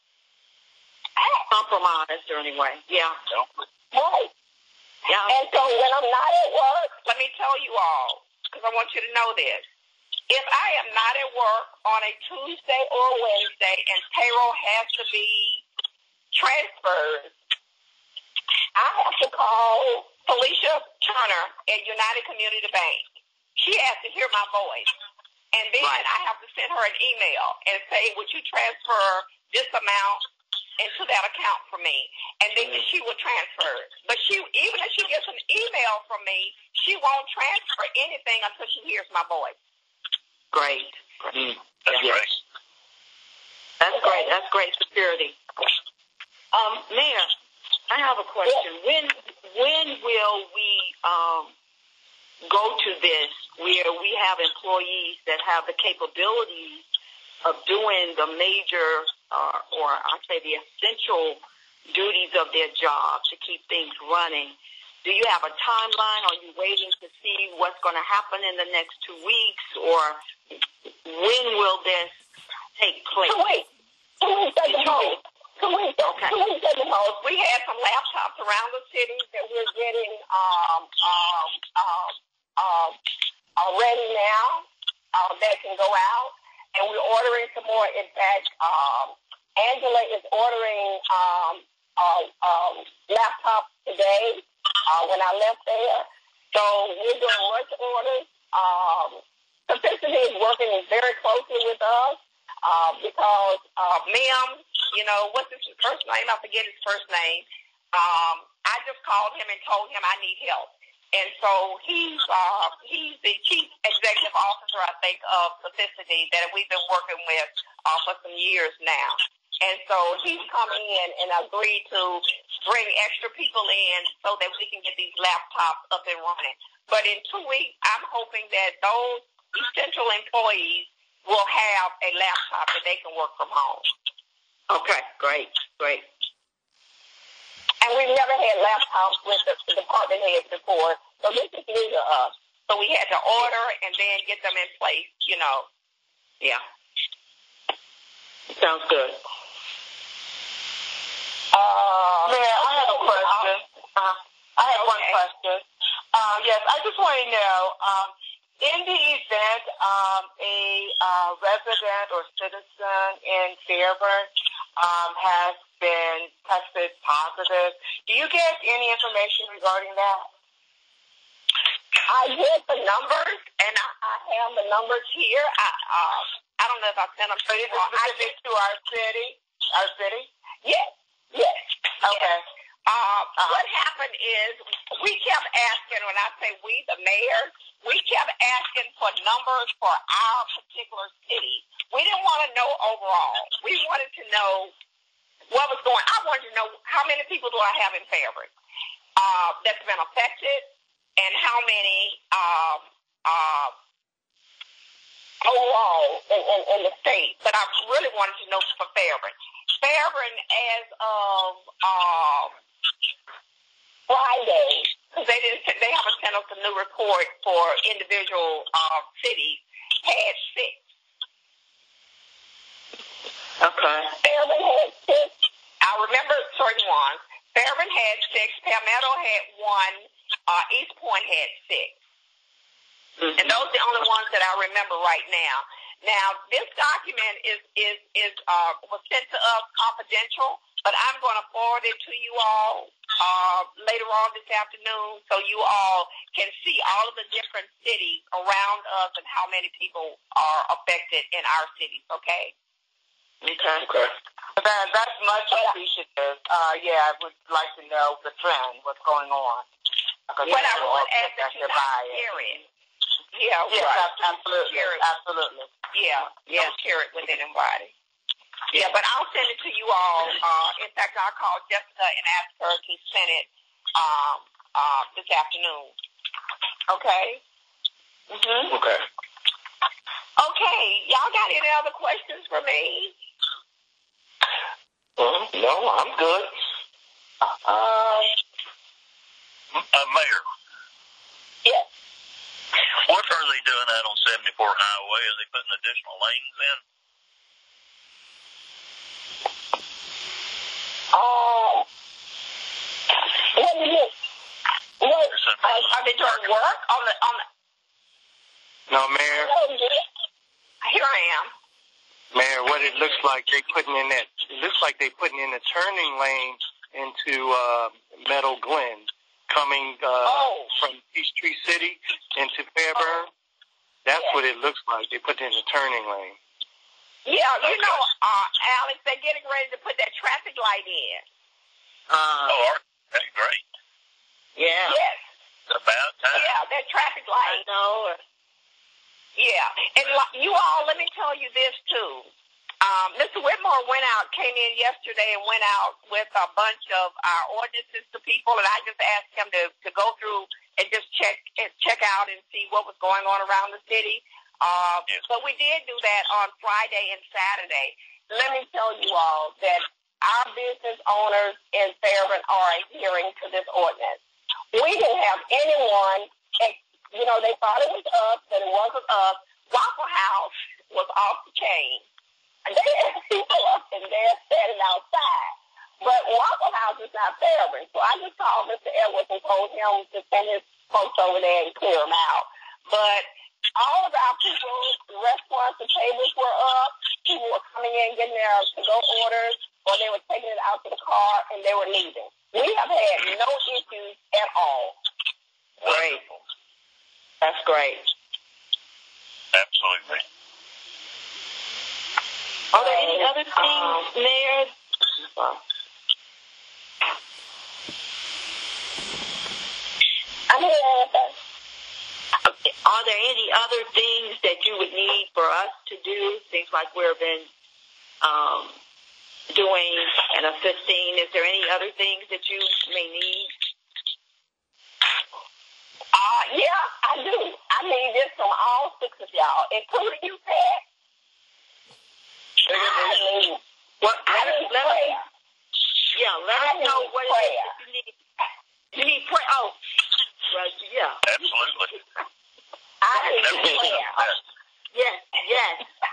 compromised or anyway. Yeah. Right. Yeah. And so when I'm not at work, let me tell you all, because I want you to know this. If I am not at work on a Tuesday or Wednesday and payroll has to be transferred, I have to call Felicia Turner at United Community Bank. She has to hear my voice. And then right. I have to send her an email and say, would you transfer this amount into that account for me, and then mm-hmm. she will transfer it. But she, even if she gets an email from me, she won't transfer anything until she hears my voice. Great. Mm, that's yes. great. That's okay. great. That's great security. Um, Mayor, I have a question. Yes. When when will we um, go to this where we have employees that have the capabilities of doing the major or, or I say the essential duties of their job to keep things running. Do you have a timeline? Are you waiting to see what's going to happen in the next two weeks, or when will this take place? Two weeks. Two weeks at the most. Two weeks. Okay. Two weeks at the most. We had some laptops around the city that we're getting um um um um already now uh, that can go out, and we're ordering some more. In fact, um, Angela is ordering um uh, um laptops today. Uh, when I left there, so we're doing rush orders. Um, Sophisticity is working very closely with us uh, because uh, Mim, you know, what's his first name? I forget his first name. Um, I just called him and told him I need help, and so he's uh, he's the chief executive officer, I think, of Sophisticity that we've been working with uh, for some years now. And so he's come in and agreed to bring extra people in so that we can get these laptops up and running. But in two weeks, I'm hoping that those essential employees will have a laptop that they can work from home. Okay, great, great. And we've never had laptops with the department heads before, so this is new to us. So we had to order and then get them in place, you know. Yeah. Sounds good. Uh, yeah, I have a question. Uh, I have okay. one question. Uh, yes, I just want to know, um, in the event um, a uh, resident or citizen in Fairburn um, has been tested positive, do you get any information regarding that? I get the numbers, and I, I have the numbers here. I uh, I don't know if I sent them to you. Is it specific to our city? Our city? Yes. Yes. Okay. Yes. Uh, uh-huh. What happened is we kept asking, when I say we, the mayor, we kept asking for numbers for our particular city. We didn't want to know overall. We wanted to know what was going on. I wanted to know how many people do I have in Fairburn uh, that's been affected, and how many um, uh, overall in, in, in the state. But I really wanted to know for Fairburn. Fairburn, as of um, Friday, because they didn't, they haven't sent us a new report for individual uh, cities, had six. Okay. Fairburn had six. I remember certain ones. Fairburn had six. Palmetto had one. Uh, East Point had six. Mm-hmm. And those are the only ones that I remember right now. Now, this document is is is uh, was sent to us confidential, but I'm going to forward it to you all uh, later on this afternoon, so you all can see all of the different cities around us and how many people are affected in our cities. Okay. Okay. Okay. That, that's much appreciative. Uh, yeah, I would like to know the trend, what's going on. But I would ask that you not share it. Yeah, yes, right. absolutely, absolutely. Yeah, yeah. Don't share it with anybody. Yeah, but I'll send it to you all. Uh, in fact, I'll call Jessica and ask her to send it um, uh, this afternoon. Okay? Mm-hmm. Okay. Okay, y'all got any other questions for me? Uh, no, I'm good. Um, uh, Mayor. Yes. What are they doing out on seventy-four Highway? Are they putting additional lanes in? Uh, what do you what, uh, are they doing work on the, on the... No, Mayor. Here I am. Mayor, what it looks like they putting in that, it looks like they putting in a turning lane into uh, Meadow Glen, coming uh, oh. from Peachtree City into Fairburn. That's yeah. what it looks like. They put in a turning lane. Yeah, you know, uh, Alex, they're getting ready to put that traffic light in. Uh, oh, that's great. Yeah. Yes. It's about time. Yeah, that traffic light. I know. Yeah, and you all, let me tell you this too. Um, Mister Whitmore went out, came in yesterday and went out with a bunch of our ordinances to people, and I just asked him to, to go through and just check check out and see what was going on around the city. Uh, yes. But we did do that on Friday and Saturday, let me tell you all that our business owners in Fairburn are adhering to this ordinance. We didn't have anyone, you know, they thought it was us, but it wasn't us. Waffle House was off the chain. And they had people up in there standing outside. But Waffle House is not Fairburn. So I just called Mister Edwards and told him to send his folks over there and clear them out. But all of our people, the restaurants, the tables were up. People were coming in, getting their to-go orders, or they were taking it out to the car, and they were leaving. We have had no issues at all. Great. That's great. Absolutely. Are there any other things, um, Mayor? I'm here. Are there any other things that you would need for us to do? Things like we've been um, doing and assisting. Is there any other things that you may need? Uh, yeah, I do. I need this from all six of y'all, including you, Pat. I need, what, I need let prayer. Us, yeah, let I us know what it prayer. is you need. You need prayer. Oh, right, yeah. Absolutely. I need prayer. Yes, yes.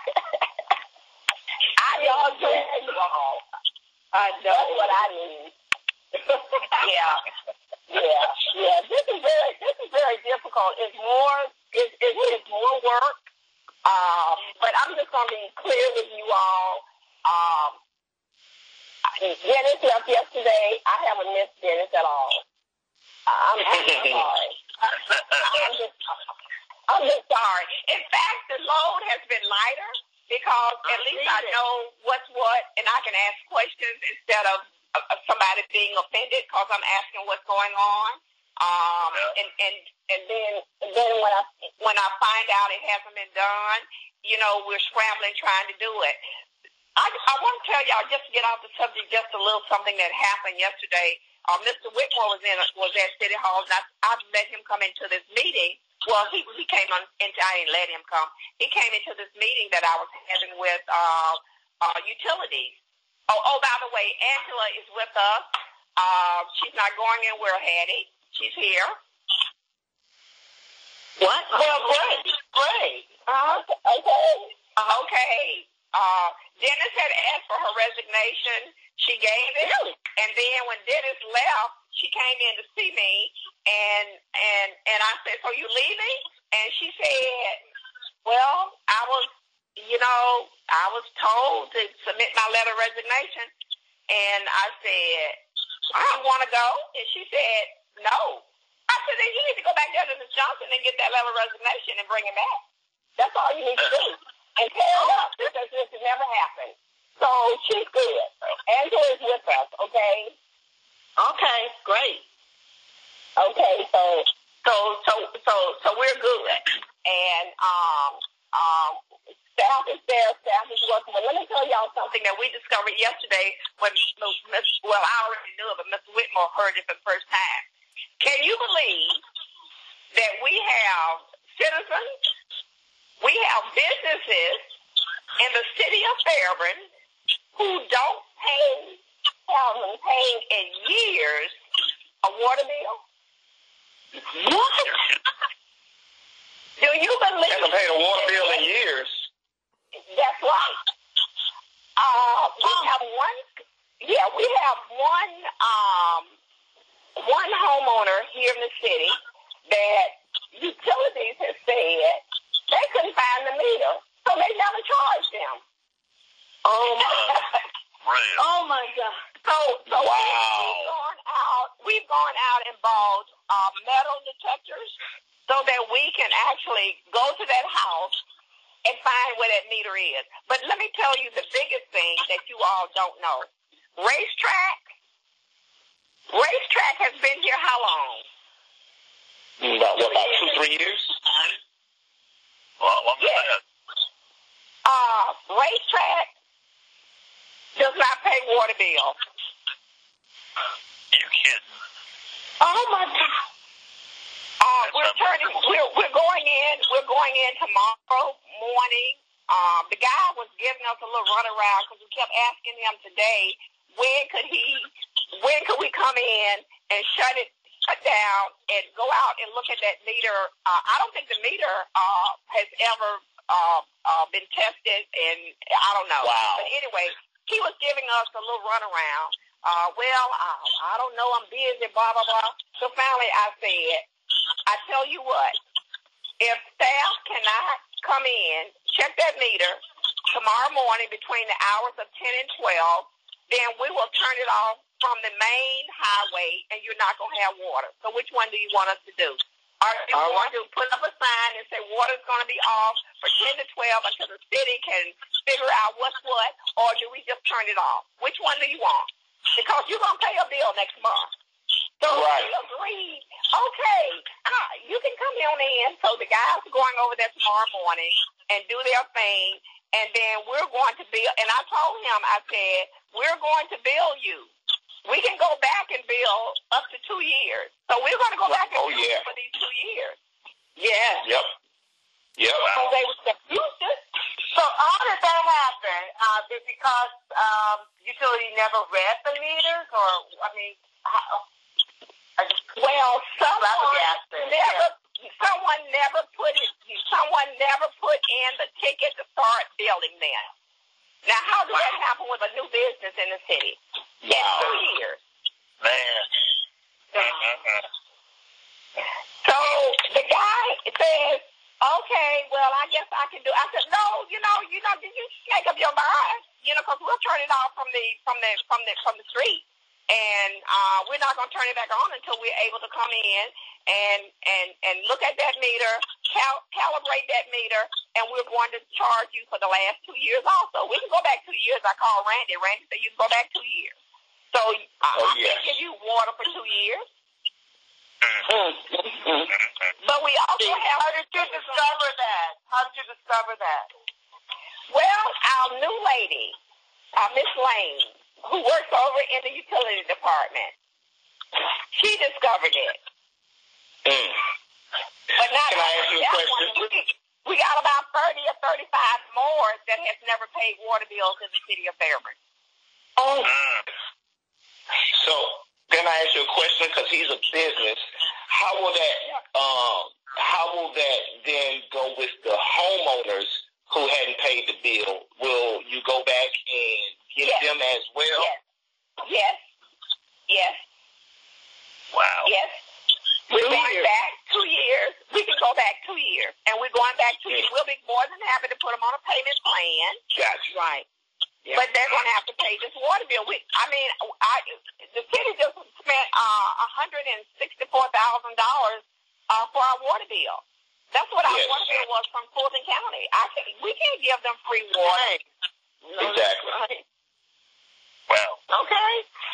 I y'all doing wrong. I know. That's what I need. yeah. Yeah, yeah. This is very, this is very difficult. It's more, it's, it's, it's more work. Um, but I'm just gonna be clear with you all. Um, Dennis left yesterday. I haven't missed Dennis at all. I'm, I'm sorry. I'm just, I'm just sorry. In fact, the load has been lighter because at least I know what's what, and I can ask questions instead of of somebody being offended because I'm asking what's going on. Um, yeah. and, and, and then, and then when I, when I find out it hasn't been done, you know, we're scrambling trying to do it. I, I want to tell y'all, just to get off the subject, just a little something that happened yesterday. Uh, Mister Whitmore was in, was at City Hall, and I, I let him come into this meeting. Well, he, he came on, into, I didn't let him come. He came into this meeting that I was having with, uh, uh, utilities. Oh, oh, by the way, Angela is with us. Uh, she's not going anywhere, Hattie. She's here. What? Well, great, great. Uh, okay. Uh, okay. Uh, Dennis had asked for her resignation. She gave it. Really? And then when Dennis left, she came in to see me, and and and I said, "So you leaving?" And she said, "Well, I was." You know, I was told to submit my letter of resignation, and I said, I don't want to go. And she said, no. I said, then you need to go back there to Miz Johnson and get that letter of resignation and bring it back. That's all you need to do. And tell it up because this has never happened. So she's good. Angela is with us, okay? Okay, great. Okay, so so so so so we're good. And um um staff is there, staff is working. But let me tell y'all something that we discovered yesterday when Miss well, I already knew it, but Mister Whitmore heard it for the first time. Can you believe that we have citizens, we have businesses in the city of Fairburn who don't pay, haven't paid in years a water bill? What? Do you believe? Haven't paid a water bill in years. That's right. Uh, we have one. Yeah, we have one. Um, one homeowner here in the city that utilities has said they couldn't find the meter, so they never charged them. Oh my! Right. Oh my God! So, so wow. we've gone out. We've gone out and bought uh, metal detectors so that we can actually go to that house and find where that meter is. But let me tell you the biggest thing that you all don't know. Racetrack. Racetrack has been here how long? About, what, about two, three years? Well, longer than yes. that. Uh, Racetrack does not pay water bill. You kidding? Oh my God. Uh, we're turning, we're, we're going in, we're going in tomorrow morning um, the guy was giving us a little runaround because we kept asking him today, when could he, when could we come in and shut it shut down and go out and look at that meter? Uh, I don't think the meter uh, has ever uh, uh, been tested, and I don't know. Wow. But anyway, he was giving us a little runaround. Uh, well, I, I don't know, I'm busy, blah, blah, blah. So finally I said, I tell you what, if staff cannot come in, check that meter tomorrow morning between the hours of ten and twelve, then we will turn it off from the main highway and you're not going to have water. So which one do you want us to do? Are you All going right. to put up a sign and say water's going to be off for ten to twelve until the city can figure out what's what, or do we just turn it off? Which one do you want? Because you're going to pay a bill next month. So Right. we agreed, okay, uh, you can come on in. So the guys are going over there tomorrow morning and do their thing, and then we're going to bill. And I told him, I said, we're going to bill you. We can go back and bill up to two years. So we're going to go back and Oh, bill yeah. for these two years. Yeah. Yep. Yep. So they were used to. So how did that happen? Uh, is it because um, utility never read the meters, or I mean, how, I just Well, someone flabbergasted. never, someone never put it. Someone never put in the ticket to start building them. Now, how did that happen with a new business in the city? In Wow. two years. Man. Mm-mm-mm. So the guy says, okay, well, I guess I can do. I said, no, you know, you know, did you make up your mind? You know, because we'll turn it off from the from the from the from the street, and uh, we're not going to turn it back on until we're able to come in and and and look at that meter, cal- calibrate that meter, and we're going to charge you for the last two years also. We can go back two years. I called Randy. Randy said you can go back two years. So uh, Oh, I yes. can give you water for two years. Mm, mm, mm. But we also have. How did you discover that? How did you discover that? Well, our new lady, uh, Miss Lane, who works over in the utility department, she discovered it. Mm. But not Can I ask you a that question? one. We, we got about thirty or thirty-five more that has never paid water bills in the city of Fairburn. Oh. Mm. So, can I ask you a question? Because he's a business. How will that, um, how will that then go with the homeowners who hadn't paid the bill? Will you go back and get Yes. them as well? Yes. Yes. Yes. Wow. Yes. We're Two going years. back two years. We can go back two years. And we're going back two years. We'll be more than happy to put them on a payment plan. Gotcha. Right. Yeah. But they're going to have to pay this water bill. We, I mean, I, the city just spent uh, one hundred sixty-four thousand dollars uh, for our water bill. That's what our Yes. water bill was from Fulton County. I can, we can't give them free water. Exactly. Right. Wow. Okay.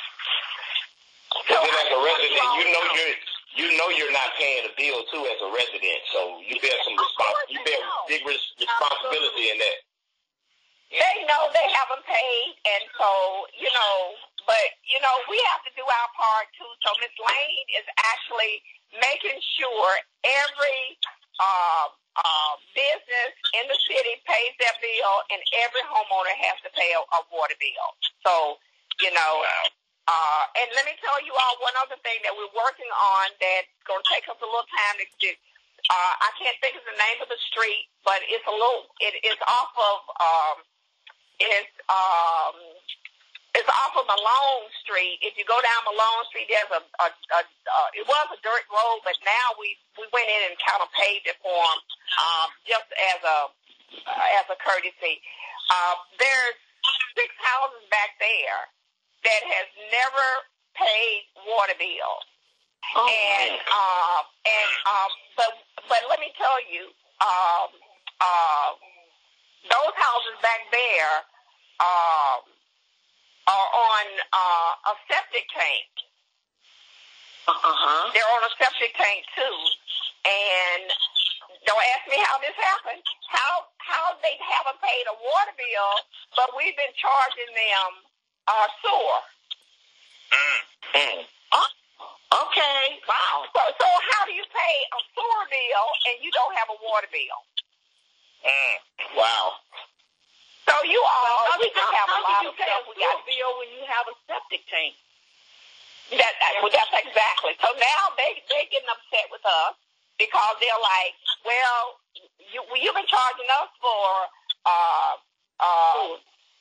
So then as a resident, you know you're you know you're not paying a bill too as a resident, so you bear some respons- you bear big res- responsibility in that. They know they haven't paid, and so, you know, but, you know, we have to do our part, too. So Miss Lane is actually making sure every uh, uh, business in the city pays their bill, and every homeowner has to pay a, a water bill. So, you know, uh, and let me tell you all one other thing that we're working on that's going to take us a little time to do. Uh, I can't think of the name of the street, but it's a little, it is off of, um, it's, um, it's off of Malone Street. If you go down Malone Street, there's a, a, a, a it was a dirt road, but now we, we went in and kind of paved it for them, um, just as a, uh, as a courtesy. Uh, there's six houses back there that has never paid water bill. Oh, and, uh, and, um, but, but let me tell you, um, uh, those houses back there, um, are on uh, a septic tank. Uh-huh. They're on a septic tank too. And don't ask me how this happened. How how they haven't paid a water bill, but we've been charging them uh, sewer. Mm. Huh? Okay. Wow. So so how do you pay a sewer bill and you don't have a water bill? Mm. Wow. So you all, How we did just have a how lot did of you pay a stuff we got. sewer bill when you have a septic tank? That, that, well, that's exactly. So now they they're getting upset with us because they're like, well, you you've been charging us for uh uh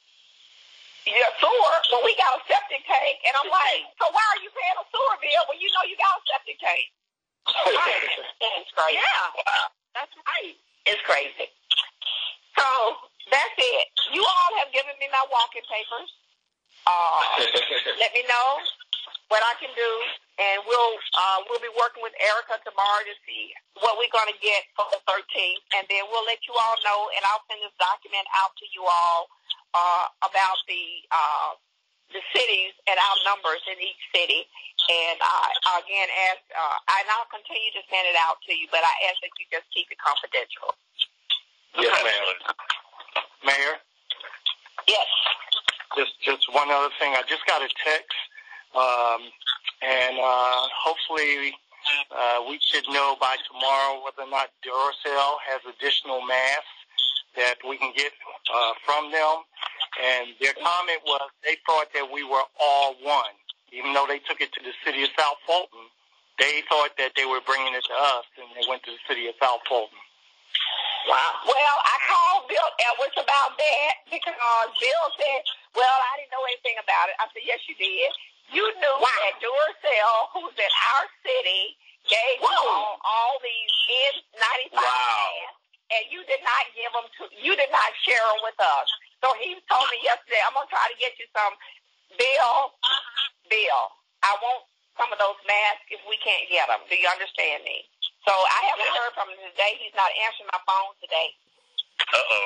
yeah, sewer when we got a septic tank, and I'm like, so why are you paying a sewer bill when you know you got a septic tank? Right. It's crazy. Yeah, that's right. It's crazy. So that's it. You all have given me my walking papers. Uh, let me know what I can do, and we'll uh, we'll be working with Erica tomorrow to see what we're going to get for the thirteenth, and then we'll let you all know, and I'll send this document out to you all uh, about the uh, the cities and our numbers in each city. And I again ask, uh, and I'll continue to send it out to you, but I ask that you just keep it confidential. Yes, ma'am. Mayor, Yes. just just one other thing. I just got a text, um, and uh, hopefully uh, we should know by tomorrow whether or not Duracell has additional masks that we can get uh, from them. And their comment was they thought that we were all one. Even though they took it to the city of South Fulton, they thought that they were bringing it to us, and they went to the city of South Fulton. Wow. Well, I called Bill Edwards about that because Bill said, well, I didn't know anything about it. I said, yes, you did. You knew wow. that Duracell, who's in our city, gave you all, all these N ninety-five Wow. masks, and you did not give them to, you did not share them with us. So he told me yesterday, I'm going to try to get you some. Bill, Bill, I want some of those masks if we can't get them. Do you understand me? So I haven't heard from him today. He's not answering my phone today. Uh-oh.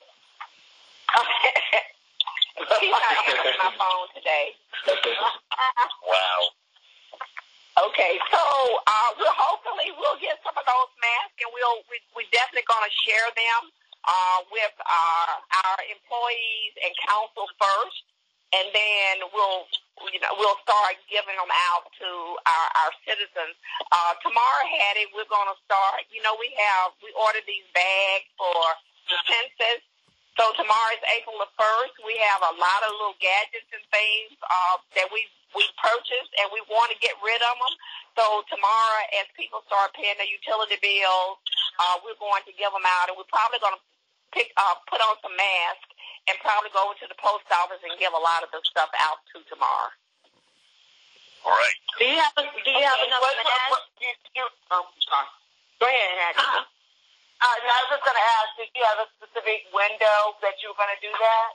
He's not answering my phone today. Wow. Okay, so uh, we'll hopefully we'll get some of those masks, and we'll we we definitely going to share them uh, with our our employees and council first. And then we'll, you know, we'll start giving them out to our, our citizens. Uh, tomorrow, Hattie, we're going to start. You know, we have we ordered these bags for the census. So tomorrow is April the first. We have a lot of little gadgets and things uh, that we we purchased, and we want to get rid of them. So tomorrow, as people start paying their utility bills, uh, we're going to give them out, and we're probably going to pick uh, put on some masks. And probably go over to the post office and give a lot of the stuff out to tomorrow. All right. Do you have Do you have Okay, enough what- masks? what- you- you- oh, sorry. Go ahead, Hattie. Uh-huh. Uh, I was just going to ask, did you have a specific window that you were going to do that?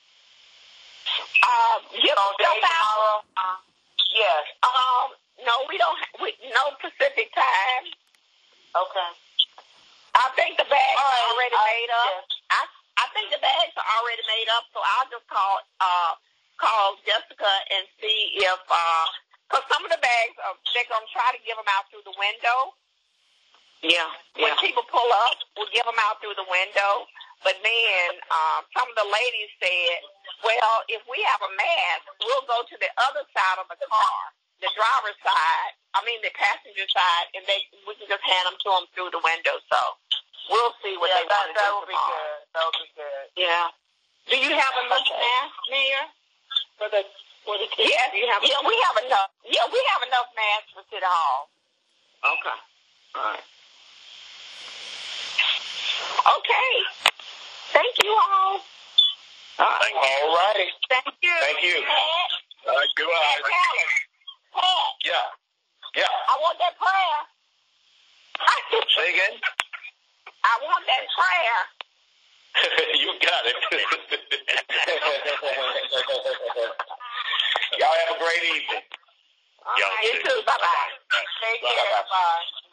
Um, you know, day tomorrow. Uh, yes. Um, no, we don't. Ha- we, no specific time. Okay. I think the bags are already uh, made up. Yes. I I think the bags are already made up, so I'll just call uh call Jessica and see if uh because some of the bags are, they're gonna try to give them out through the window. Yeah. When yeah. people pull up, we'll give them out through the window. But then um, some of the ladies said, well, if we have a mask, we'll go to the other side of the car, the driver's side, I mean the passenger side, and they we can just hand them to them through the window. So we'll see what yeah, they want to do. That will be good. That will be good. Yeah. Do you have enough okay. masks, Mayor? For the for the kids? Yes. Do you have yeah, we have enough. Yeah, we have enough masks for City Hall. Okay. All right. Okay. Thank you all. Uh, Thank you. All righty. Thank you. Thank you. Pat, All right, goodbye. Pat, Pat, Yeah. Yeah. I want that prayer. Say again? I want that prayer. You got it. Y'all have a great evening. All Y'all right, you too. too. Bye-bye. Take care. Bye-bye. Bye.